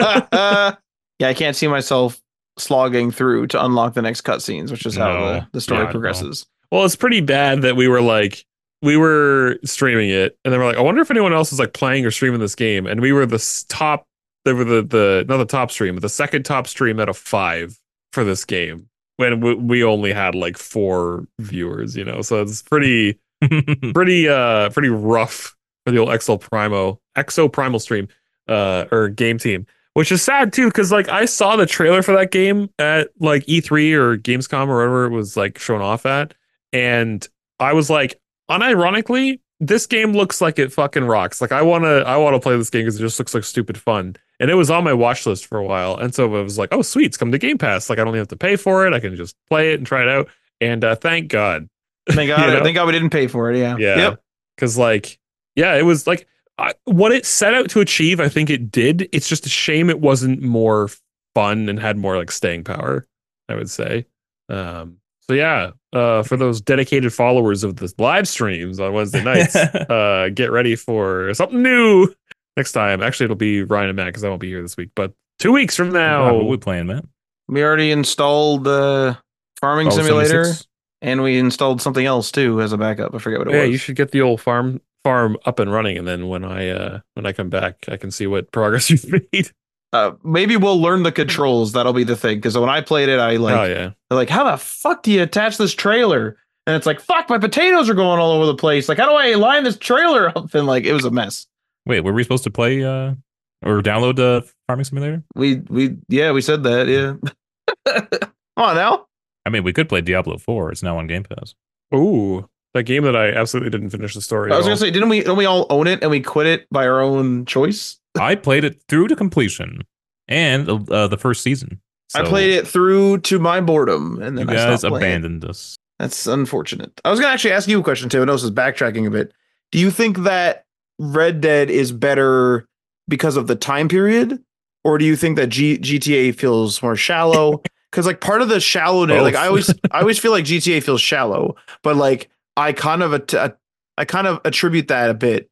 Speaker 3: Yeah, I can't see myself slogging through to unlock the next cutscenes, which is how
Speaker 1: No.
Speaker 3: the, the story
Speaker 1: Yeah,
Speaker 3: progresses.
Speaker 2: Well, it's pretty bad that we were like, we were streaming it, and then we're like, I wonder if anyone else is like playing or streaming this game, and we were the s- top, they were the the not the top stream, but the second top stream out of five for this game when we, we only had like four viewers, you know, so it's pretty pretty uh pretty rough for the old Exo Primo Exo Primal stream uh or game team. Which is sad too, because like I saw the trailer for that game at like E three or Gamescom or wherever it was like shown off at, and I was like, unironically, this game looks like it fucking rocks. Like I wanna I wanna play this game because it just looks like stupid fun. And it was on my watch list for a while, and so it was like, oh sweet, it's come to Game Pass. Like I don't even have to pay for it. I can just play it and try it out. And uh, thank God.
Speaker 3: Thank God,
Speaker 2: You know?
Speaker 3: thank God we didn't pay for it. Yeah.
Speaker 2: Yeah.
Speaker 3: Yep.
Speaker 2: Because, like, yeah, it was like I, what it set out to achieve, I think it did. It's just a shame it wasn't more fun and had more, like, staying power, I would say. Um, so, yeah, uh, for those dedicated followers of the live streams on Wednesday nights, uh, get ready for something new next time. Actually, it'll be Ryan and Matt because I won't be here this week. But two weeks from now.
Speaker 1: What are we playing, Matt?
Speaker 3: We already installed the farming
Speaker 1: Fallout
Speaker 3: simulator,
Speaker 1: seventy-six?
Speaker 3: and we installed something else too as a backup. I forget what it
Speaker 2: Yeah,
Speaker 3: was.
Speaker 2: you should get the old farm farm up and running, and then when I uh when I come back, I can see what progress you've made.
Speaker 3: Uh, maybe we'll learn the controls. That'll be the thing. Because when I played it, I like,
Speaker 2: oh yeah.
Speaker 3: they're like, how the fuck do you attach this trailer? And it's like, fuck, my potatoes are going all over the place. Like, how do I line this trailer up? And like, it was a mess.
Speaker 1: Wait, were we supposed to play uh, or download the Farming Simulator?
Speaker 3: We we yeah, we said that. Yeah. Come on now.
Speaker 1: I mean, we could play Diablo four. It's now on Game Pass.
Speaker 2: Ooh, that game that I absolutely didn't finish the story.
Speaker 3: I
Speaker 2: at
Speaker 3: was gonna
Speaker 2: all.
Speaker 3: say, didn't we? Don't we all own it and we quit it by our own choice?
Speaker 1: I played it through to completion and uh, the first season.
Speaker 3: I
Speaker 1: So
Speaker 3: played it through to my boredom, and
Speaker 1: You
Speaker 3: then I
Speaker 1: guys
Speaker 3: stopped playing.
Speaker 1: abandoned us.
Speaker 3: That's unfortunate. I was gonna actually ask you a question too. I know this is backtracking a bit. Do you think that Red Dead is better because of the time period, or do you think that G- GTA feels more shallow? Because like part of the shallowness, like I always, I always feel like G T A feels shallow, but like I kind of, att- I kind of attribute that a bit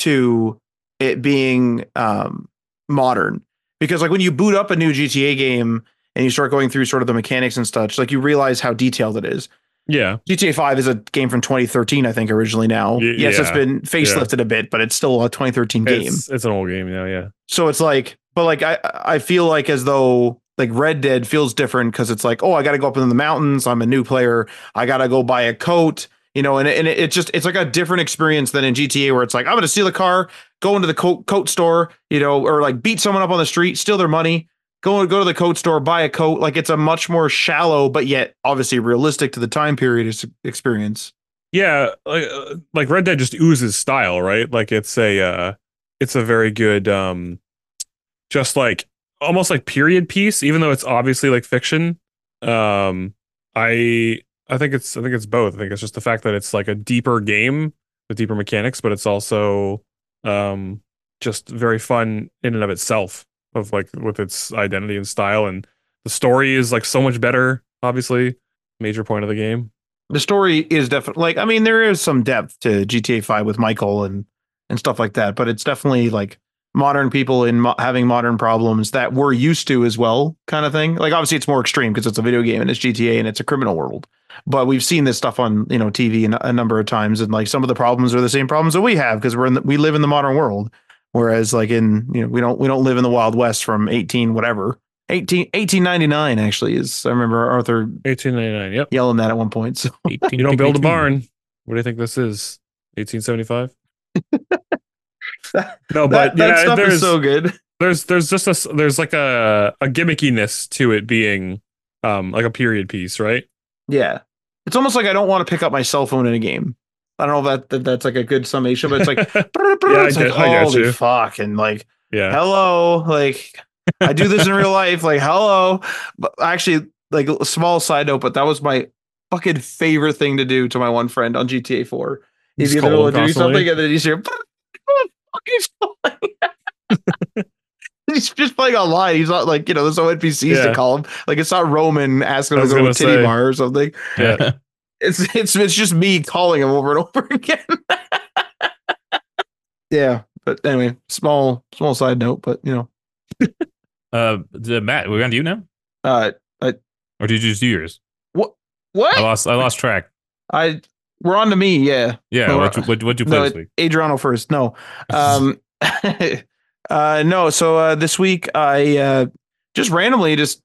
Speaker 3: to it being um, modern. Because like when you boot up a new G T A game and you start going through sort of the mechanics and such, like you realize how detailed it is.
Speaker 2: Yeah,
Speaker 3: G T A five is a game from twenty thirteen, I think, originally now.
Speaker 2: Y-
Speaker 3: yes, it's
Speaker 2: yeah.
Speaker 3: been facelifted a bit, but it's still a twenty thirteen game.
Speaker 2: it's it's an old game now. Yeah,
Speaker 3: So it's like, but like I I feel like as though like Red Dead feels different because it's like, oh, I got to go up in the mountains. I'm a new player. I got to go buy a coat, you know, and, and it, it just it's like a different experience than in G T A where it's like, I'm going to steal a car, go into the coat, coat store, you know, or like beat someone up on the street, steal their money, go go to the coat store, buy a coat. Like it's a much more shallow, but yet obviously realistic to the time period ex- experience.
Speaker 2: yeah. Like, uh, like Red Dead just oozes style, right? Like it's a uh, it's a very good um, just like almost like period piece, even though it's obviously like fiction. Um, I I think it's I think it's both. I think it's just the fact that it's like a deeper game with deeper mechanics, but it's also um just very fun in and of itself, of like with its identity and style, and the story is like so much better. Obviously, major point of the game.
Speaker 3: The story is definitely like, I mean, there is some depth to G T A five with Michael and and stuff like that, but it's definitely like modern people in mo- having modern problems that we're used to as well, kind of thing. Like obviously it's more extreme because it's a video game and it's G T A and it's a criminal world, but we've seen this stuff on, you know, T V a, a number of times, and like some of the problems are the same problems that we have because we're in the, we live in the modern world. Whereas like in, you know, we don't we don't live in the Wild West from eighteen whatever. eighteen, eighteen ninety-nine actually is, I remember Arthur
Speaker 2: eighteen ninety-nine. Yep.
Speaker 3: yelling that at one point. So
Speaker 2: you don't build a barn. What do you think this is? eighteen seventy-five? No, but
Speaker 3: that, that
Speaker 2: yeah,
Speaker 3: stuff
Speaker 2: there's
Speaker 3: is so good.
Speaker 2: there's there's just a there's like a a gimmickiness to it being um like a period piece, right?
Speaker 3: Yeah. It's almost like I don't want to pick up my cell phone in a game. I don't know if that, that that's like a good summation, but it's like,
Speaker 2: yeah,
Speaker 3: it's
Speaker 2: I
Speaker 3: like
Speaker 2: get, I get
Speaker 3: holy
Speaker 2: you.
Speaker 3: fuck. And like,
Speaker 2: Yeah.
Speaker 3: hello, like I do this in real life. Like, hello. But actually, like a small side note, but that was my fucking favorite thing to do to my one friend on G T A four. He's
Speaker 2: Just
Speaker 3: gonna
Speaker 2: call
Speaker 3: do
Speaker 2: him
Speaker 3: something
Speaker 2: constantly.
Speaker 3: and then he's here. What the fuck is going? He's just playing online. He's not like, you know, there's no N P Cs
Speaker 2: Yeah.
Speaker 3: to call him. Like it's not Roman asking
Speaker 2: I
Speaker 3: him
Speaker 2: was
Speaker 3: to go
Speaker 2: gonna
Speaker 3: to Titty
Speaker 2: say.
Speaker 3: Bar or something.
Speaker 2: Yeah.
Speaker 3: It's it's it's just me calling him over and over again. Yeah, but anyway, small small side note, but you know,
Speaker 1: Uh, the, Matt, we're on to you now,
Speaker 3: uh, I
Speaker 1: or did you just do yours?
Speaker 3: what what
Speaker 1: I lost. I lost track.
Speaker 3: I we're on to me, yeah.
Speaker 1: Yeah.
Speaker 3: Well,
Speaker 1: What what what'd you play
Speaker 3: No,
Speaker 1: this week?
Speaker 3: Adriano first. No, um, uh, no. So uh, this week I uh, just randomly just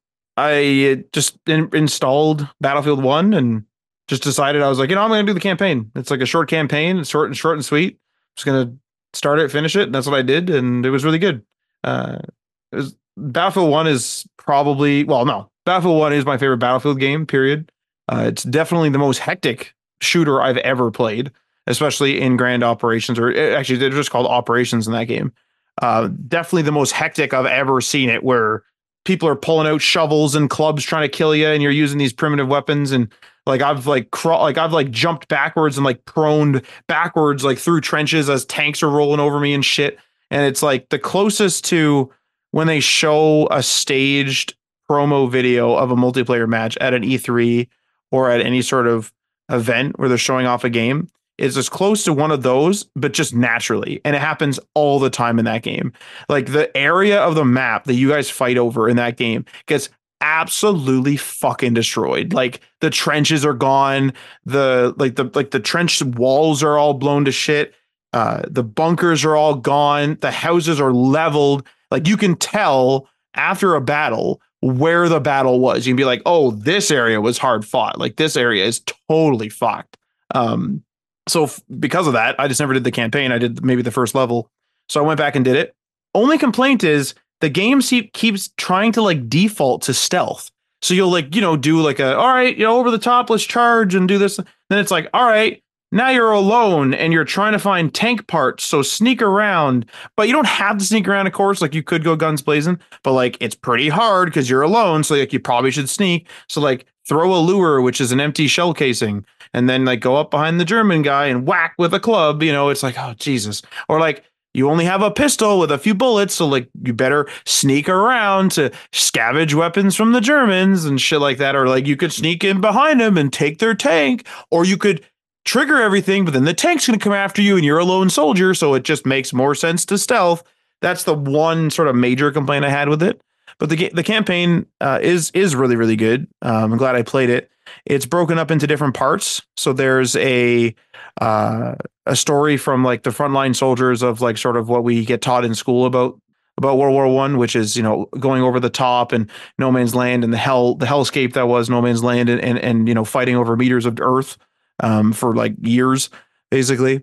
Speaker 3: I uh, just in- installed Battlefield One and just decided I was like, you know, I'm going to do the campaign. It's like a short campaign, it's short and short and sweet. Just going to start it, finish it, and that's what I did, and it was really good. Uh, it was, Battlefield One is probably well, no, Battlefield One is my favorite Battlefield game. Period. Uh, it's definitely the most hectic shooter I've ever played, especially in Grand Operations, or actually they're just called Operations in that game. Uh, definitely the most hectic I've ever seen it, where people are pulling out shovels and clubs trying to kill you, and you're using these primitive weapons. And like I've like crawl, like I've like jumped backwards and like proned backwards like through trenches as tanks are rolling over me and shit. And it's like the closest to when they show a staged promo video of a multiplayer match at an E three or at any sort of event where they're showing off a game. Is as close to one of those, but just naturally. And it happens all the time in that game. Like the area of the map that you guys fight over in that game gets absolutely fucking destroyed. Like the trenches are gone. The like the like the trench walls are all blown to shit. Uh, the bunkers are all gone. The houses are leveled. Like you can tell after a battle where the battle was. You can be like, oh, this area was hard fought. Like this area is totally fucked. Um, So f- because of that, I just never did the campaign. I did maybe the first level. So I went back and did it. Only complaint is the game se- keeps trying to like default to stealth. So you'll like, you know, do like a, all right, you know, over the top, let's charge and do this. Then it's like, all right, now you're alone and you're trying to find tank parts. So sneak around, but you don't have to sneak around, of course. Like you could go guns blazing, but like it's pretty hard because you're alone. So like you probably should sneak. So like throw a lure, which is an empty shell casing, and then like go up behind the German guy and whack with a club. You know, it's like, oh, Jesus. Or like you only have a pistol with a few bullets. So like you better sneak around to scavenge weapons from the Germans and shit like that. Or like you could sneak in behind them and take their tank, or you could trigger everything, but then the tank's going to come after you and you're a lone soldier. So it just makes more sense to stealth. That's the one sort of major complaint I had with it. But the the campaign uh, is is really, really good. Um, I'm glad I played it. It's broken up into different parts. So there's a uh, a story from like the frontline soldiers of like sort of what we get taught in school about about World War One, which is, you know, going over the top and no man's land and the hell the hellscape that was no man's land, and and, and you know, fighting over meters of earth um, for like years, basically.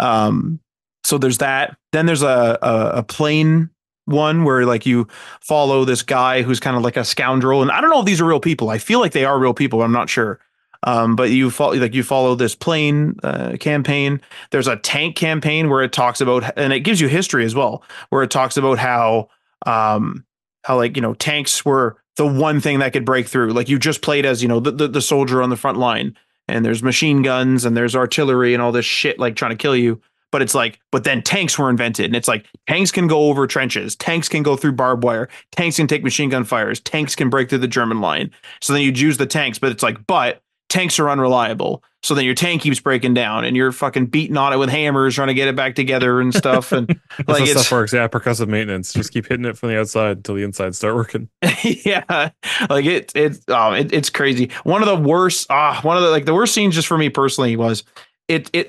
Speaker 3: Um, so there's that. Then there's a a, a plane one where like you follow this guy who's kind of like a scoundrel, and I don't know if these are real people. I feel like they are real people, but I'm not sure. Um, but you follow like you follow this plane uh, campaign. There's a tank campaign where it talks about, and it gives you history as well, where it talks about how um, how like, you know, tanks were the one thing that could break through. Like you just played as, you know, the, the the soldier on the front line, and there's machine guns and there's artillery and all this shit like trying to kill you. But it's like, but then tanks were invented, and it's like tanks can go over trenches, tanks can go through barbed wire, tanks can take machine gun fires, tanks can break through the German line. So then you'd use the tanks, but it's like, but tanks are unreliable. So then your tank keeps breaking down, and you're fucking beating on it with hammers, trying to get it back together and stuff. And
Speaker 2: That's
Speaker 3: like
Speaker 2: how
Speaker 3: it's
Speaker 2: stuff works. Yeah, percussive maintenance. Just keep hitting it from the outside until the inside start working.
Speaker 3: yeah, like it, it, oh, it, it's crazy. One of the worst, ah, one of the like the worst scenes just for me personally was it, it like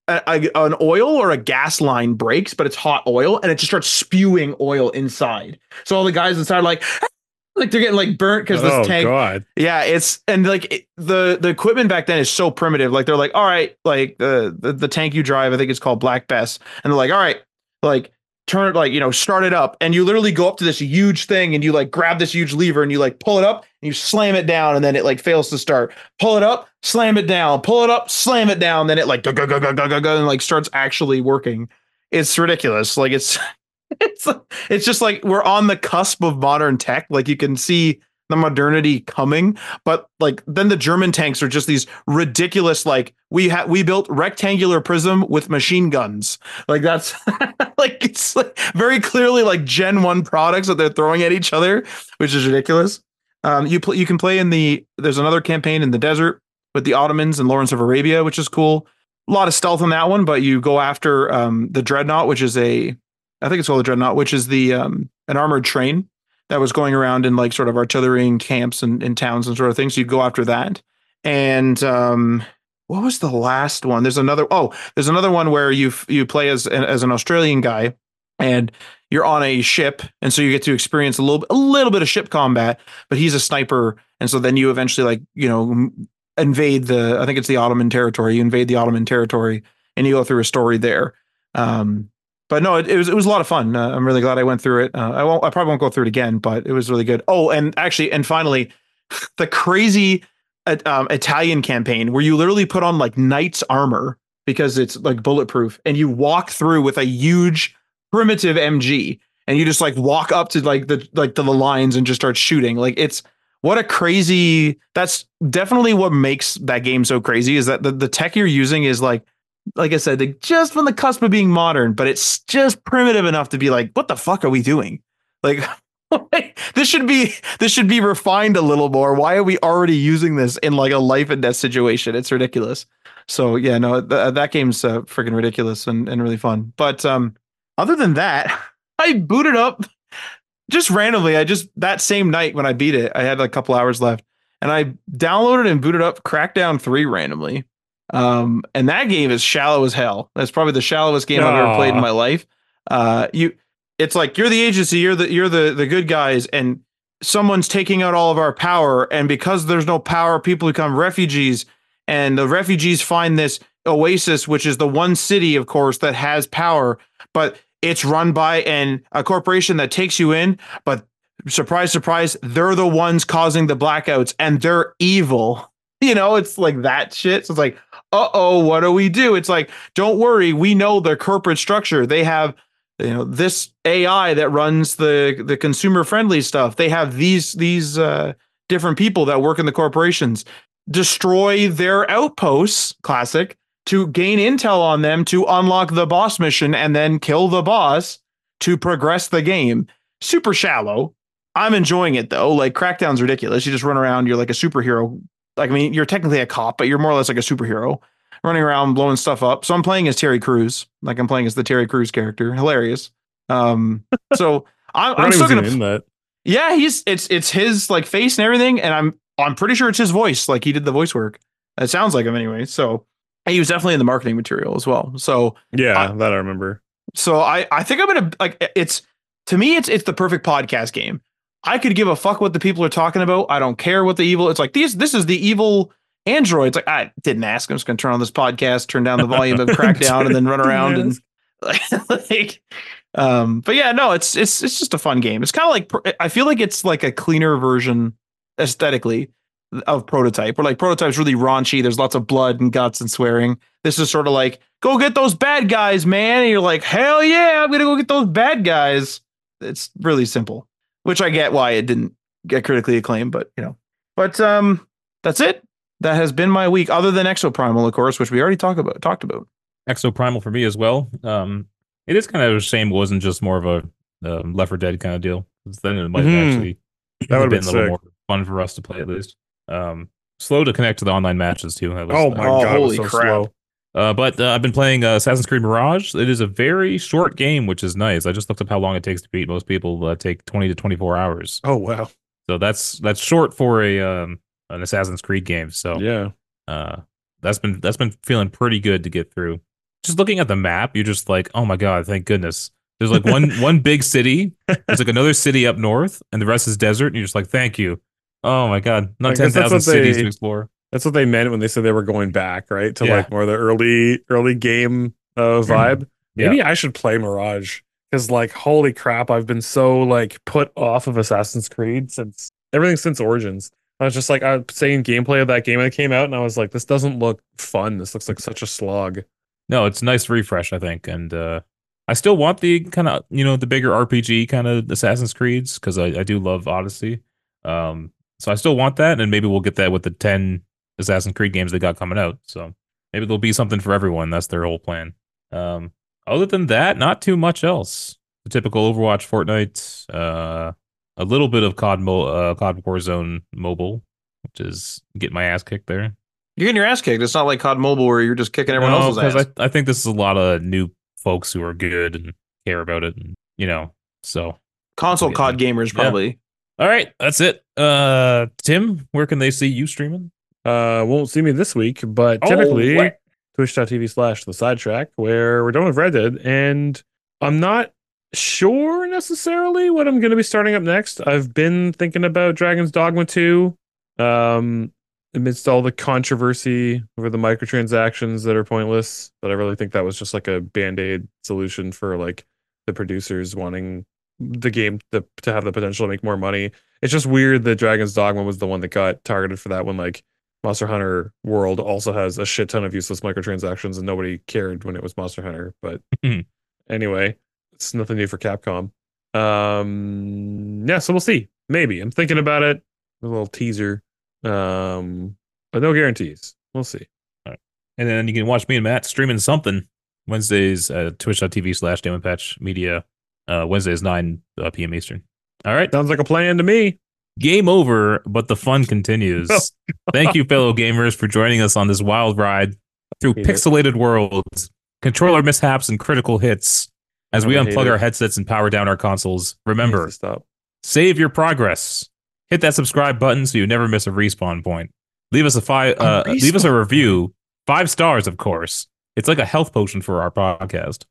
Speaker 3: a, a, an oil or a gas line breaks, but it's hot oil, and it just starts spewing oil inside. So all the guys inside are like, like they're getting like burnt because this
Speaker 2: Oh
Speaker 3: tank.
Speaker 2: God.
Speaker 3: Yeah, it's and like it, the the equipment back then is so primitive. Like they're like, all right, like the the, the tank you drive, I think it's called Black Bess, and they're like, all right, like turn it, like, you know, start it up, and you literally go up to this huge thing and you like grab this huge lever and you like pull it up and you slam it down, and then it like fails to start. Pull it up, slam it down, pull it up, slam it down, then it like go go go go go go go and like starts actually working. It's ridiculous. Like it's it's it's just like we're on the cusp of modern tech. Like you can see the modernity coming, but like then the German tanks are just these ridiculous, like we had we built rectangular prism with machine guns. Like that's like it's like very clearly like Gen one products that they're throwing at each other, which is ridiculous. Um, you play you can play in the there's another campaign in the desert with the Ottomans and Lawrence of Arabia, which is cool. A lot of stealth on that one, but you go after um, the Dreadnought, which is a I think it's called the Dreadnought, which is the um, an armored train that was going around in like sort of artillery camps and in towns and sort of things. So you go after that. And um, what was the last one? There's another. Oh, there's another one where you you play as as an Australian guy, and you're on a ship, and so you get to experience a little a little bit of ship combat. But he's a sniper, and so then you eventually like you know invade the. I think it's the Ottoman territory. You invade the Ottoman territory, and you go through a story there. Um, But no, it, it was it was a lot of fun. Uh, I'm really glad I went through it. Uh, I won't. I probably won't go through it again, but it was really good. Oh, and actually, and finally, the crazy uh, um, Italian campaign where you literally put on like knight's armor because it's like bulletproof, and you walk through with a huge primitive M G, and you just like walk up to like the like to the lines and just start shooting. Like it's what a crazy. That's definitely what makes that game so crazy. Is that the the tech you're using is like. Like I said, they just on the cusp of being modern, but it's just primitive enough to be like, what the fuck are we doing? Like, this should be this should be refined a little more. Why are we already using this in like a life and death situation? It's ridiculous. So yeah, no, th- that game's uh, freaking ridiculous and, and really fun. But um, other than that, I booted up just randomly. I just that same night when I beat it, I had a couple hours left, and I downloaded and booted up Crackdown three randomly. Um, and that game is shallow as hell. That's probably the shallowest game Aww. I've ever played in my life. Uh, you, it's like you're the agency, you're the you're the the good guys, and someone's taking out all of our power. And because there's no power, people become refugees, and the refugees find this oasis, which is the one city, of course, that has power, but it's run by an a corporation that takes you in. But surprise, surprise, they're the ones causing the blackouts, and they're evil. You know, it's like that shit. So it's like, uh-oh, what do we do? It's like, don't worry, we know their corporate structure. They have, you know, this A I that runs the the consumer friendly stuff. They have these these uh, different people that work in the corporations. Destroy their outposts, classic, to gain intel on them to unlock the boss mission and then kill the boss to progress the game. Super shallow. I'm enjoying it though. Like Crackdown's ridiculous. You just run around, you're like a superhero. Like, I mean, you're technically a cop, but you're more or less like a superhero running around blowing stuff up. So I'm playing as Terry Crews. Like I'm playing as the Terry Crews character. Hilarious. Um, so I'm, I'm still gonna.
Speaker 2: In that.
Speaker 3: Yeah, he's it's it's his like face and everything, and I'm I'm pretty sure it's his voice. Like he did the voice work. It sounds like him anyway. So he was definitely in the marketing material as well. So
Speaker 2: yeah,
Speaker 3: I,
Speaker 2: that I remember.
Speaker 3: So I I think I'm gonna like it's to me it's it's the perfect podcast game. I could give a fuck what the people are talking about. I don't care what the evil. It's like these. This is the evil androids. Like I didn't ask. I'm just going to turn on this podcast, turn down the volume of Crackdown, and then run around and like. Um, but yeah, no, it's it's it's just a fun game. It's kind of like I feel like it's like a cleaner version aesthetically of Prototype. Where like Prototype's really raunchy. There's lots of blood and guts and swearing. This is sort of like go get those bad guys, man. And you're like, hell yeah, I'm gonna go get those bad guys. It's really simple. Which I get why it didn't get critically acclaimed, but you know, but um, that's it. That has been my week, other than Exoprimal, of course, which we already talked about. Talked about
Speaker 1: Exoprimal for me as well. Um, it is kind of a shame it wasn't just more of a uh, Left four Dead kind of deal. Then it might have
Speaker 2: mm-hmm.
Speaker 1: actually
Speaker 2: that would have
Speaker 1: been
Speaker 2: been
Speaker 1: a little
Speaker 2: sick.
Speaker 1: more fun for us to play at least. Um, slow to connect to the online matches too. That was,
Speaker 2: oh my
Speaker 1: uh,
Speaker 2: god!
Speaker 3: Holy
Speaker 2: so
Speaker 3: crap!
Speaker 2: Slow.
Speaker 1: Uh, but uh, I've been playing uh, Assassin's Creed Mirage. It is a very short game, which is nice. I just looked up how long it takes to beat. Most people uh, take twenty to twenty-four hours.
Speaker 2: Oh wow!
Speaker 1: So that's that's short for a um, an Assassin's Creed game. So
Speaker 2: yeah,
Speaker 1: uh, that's been that's been feeling pretty good to get through. just looking at the map, you're just like, oh my god, thank goodness. There's like one one big city. There's like another city up north, and the rest is desert. And you're just like, thank you. Oh my god, not ten thousand cities to explore.
Speaker 2: That's what they meant when they said they were going back, right? To
Speaker 1: Yeah.
Speaker 2: like more of the early early game uh, vibe.
Speaker 1: Yeah.
Speaker 2: Maybe I should play Mirage because, like, holy crap, I've been so like put off of Assassin's Creed since everything since Origins. I was just like, I was saying gameplay of that game when it came out, and I was like, this doesn't look fun. This looks like such a slog.
Speaker 1: No, it's a nice refresh, I think, and uh, I still want the kind of you know the bigger R P G kind of Assassin's Creeds because I, I do love Odyssey. Um, so I still want that, and maybe we'll get that with the ten Assassin's Creed games they got coming out. So maybe there'll be something for everyone. That's their whole plan. Um, other than that, not too much else. The typical Overwatch, Fortnite, uh, a little bit of C O D, Mo- uh, C O D Warzone Mobile, which is getting my ass kicked there.
Speaker 3: You're getting your ass kicked. It's not like C O D Mobile where you're just kicking everyone
Speaker 1: No,
Speaker 3: else's ass.
Speaker 1: because I, I think this is a lot of new folks who are good and care about it, and you know, so.
Speaker 3: Console
Speaker 1: Yeah.
Speaker 3: C O D gamers, probably.
Speaker 1: All right, that's it. Uh, Tim, where can they see you streaming?
Speaker 2: Uh, won't see me this week, but
Speaker 1: Oh,
Speaker 2: typically
Speaker 1: what?
Speaker 2: twitch.tv slash the sidetrack where we're done with Red Dead, and I'm not sure necessarily what I'm going to be starting up next. I've been thinking about Dragon's Dogma two. Um, amidst all the controversy over the microtransactions that are pointless, but I really think that was just like a band-aid solution for like the producers wanting the game to, to have the potential to make more money. It's just weird that Dragon's Dogma was the one that got targeted for that when like Monster Hunter World also has a shit ton of useless microtransactions and nobody cared when it was Monster Hunter. But anyway, it's nothing new for Capcom. Um, yeah, so we'll see. Maybe. I'm thinking about it. A little teaser. Um, but no guarantees. We'll see.
Speaker 1: And then you can watch me and Matt streaming something Wednesdays at twitch.tv slash Damon Patch Media. Uh, Wednesdays, nine p.m. Eastern. All right.
Speaker 2: Sounds like a plan to me.
Speaker 1: Game over, but the fun continues.
Speaker 2: Oh,
Speaker 1: Thank you, fellow gamers, for joining us on this wild ride through
Speaker 2: Hate it.
Speaker 1: pixelated worlds, controller mishaps, and critical hits as we
Speaker 2: I hate
Speaker 1: unplug
Speaker 2: it.
Speaker 1: our headsets and power down our consoles. Remember,
Speaker 2: Needs to stop.
Speaker 1: save your progress. Hit that subscribe button so you never miss a respawn point. Leave us a five.
Speaker 3: A
Speaker 1: Uh, leave us a
Speaker 3: respawn
Speaker 1: review. Five stars, of course. It's like a health potion for our podcast.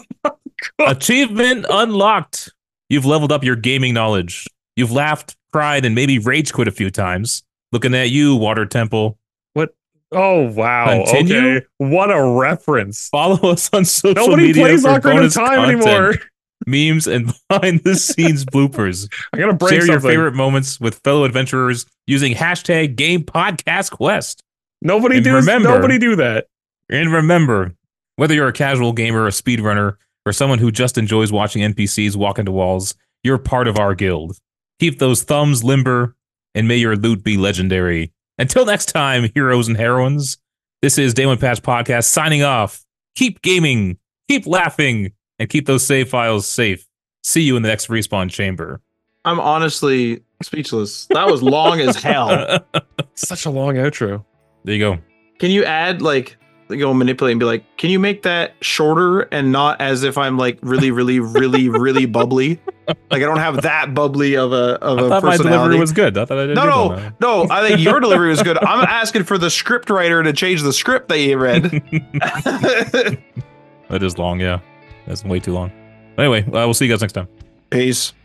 Speaker 1: Achievement unlocked. You've leveled up your gaming knowledge. You've laughed, cried, and maybe rage quit a few times. Looking at you, Water Temple.
Speaker 2: Oh, wow.
Speaker 1: Continue?
Speaker 2: Okay. What a reference.
Speaker 1: Follow us on social
Speaker 2: Nobody
Speaker 1: media
Speaker 2: plays
Speaker 1: for
Speaker 2: Ocarina of
Speaker 1: bonus
Speaker 2: Time
Speaker 1: content,
Speaker 2: anymore.
Speaker 1: memes, and behind-the-scenes bloopers.
Speaker 2: I gotta break
Speaker 1: Share your
Speaker 2: something.
Speaker 1: favorite moments with fellow adventurers using hashtag Game Podcast Quest.
Speaker 2: Nobody
Speaker 1: And
Speaker 2: do
Speaker 1: remember-
Speaker 2: nobody do that.
Speaker 1: And remember, whether you're a casual gamer, a speedrunner, or someone who just enjoys watching N P Cs walk into walls, you're part of our guild. Keep those thumbs limber, and may your loot be legendary. Until next time, heroes and heroines, this is Damon Patch Podcast signing off. Keep gaming, keep laughing, and keep those save files safe. See you in the next respawn chamber.
Speaker 3: I'm honestly speechless. That was long as hell.
Speaker 1: There
Speaker 2: Such a long outro.
Speaker 1: you go.
Speaker 3: Can you add like go manipulate and be like, can you make that shorter and not as if I'm like really, really, really, really bubbly? Like I don't have that bubbly of a of
Speaker 1: I
Speaker 3: a
Speaker 1: thought my
Speaker 3: personality.
Speaker 1: delivery was good. I thought I did
Speaker 3: no,
Speaker 1: good
Speaker 3: no,
Speaker 1: on that.
Speaker 3: no. I think your delivery was good. I'm asking for the script writer to change the script that you read.
Speaker 1: That is long, yeah. That's way too long. Anyway, uh, we'll see you guys next time.
Speaker 3: Peace.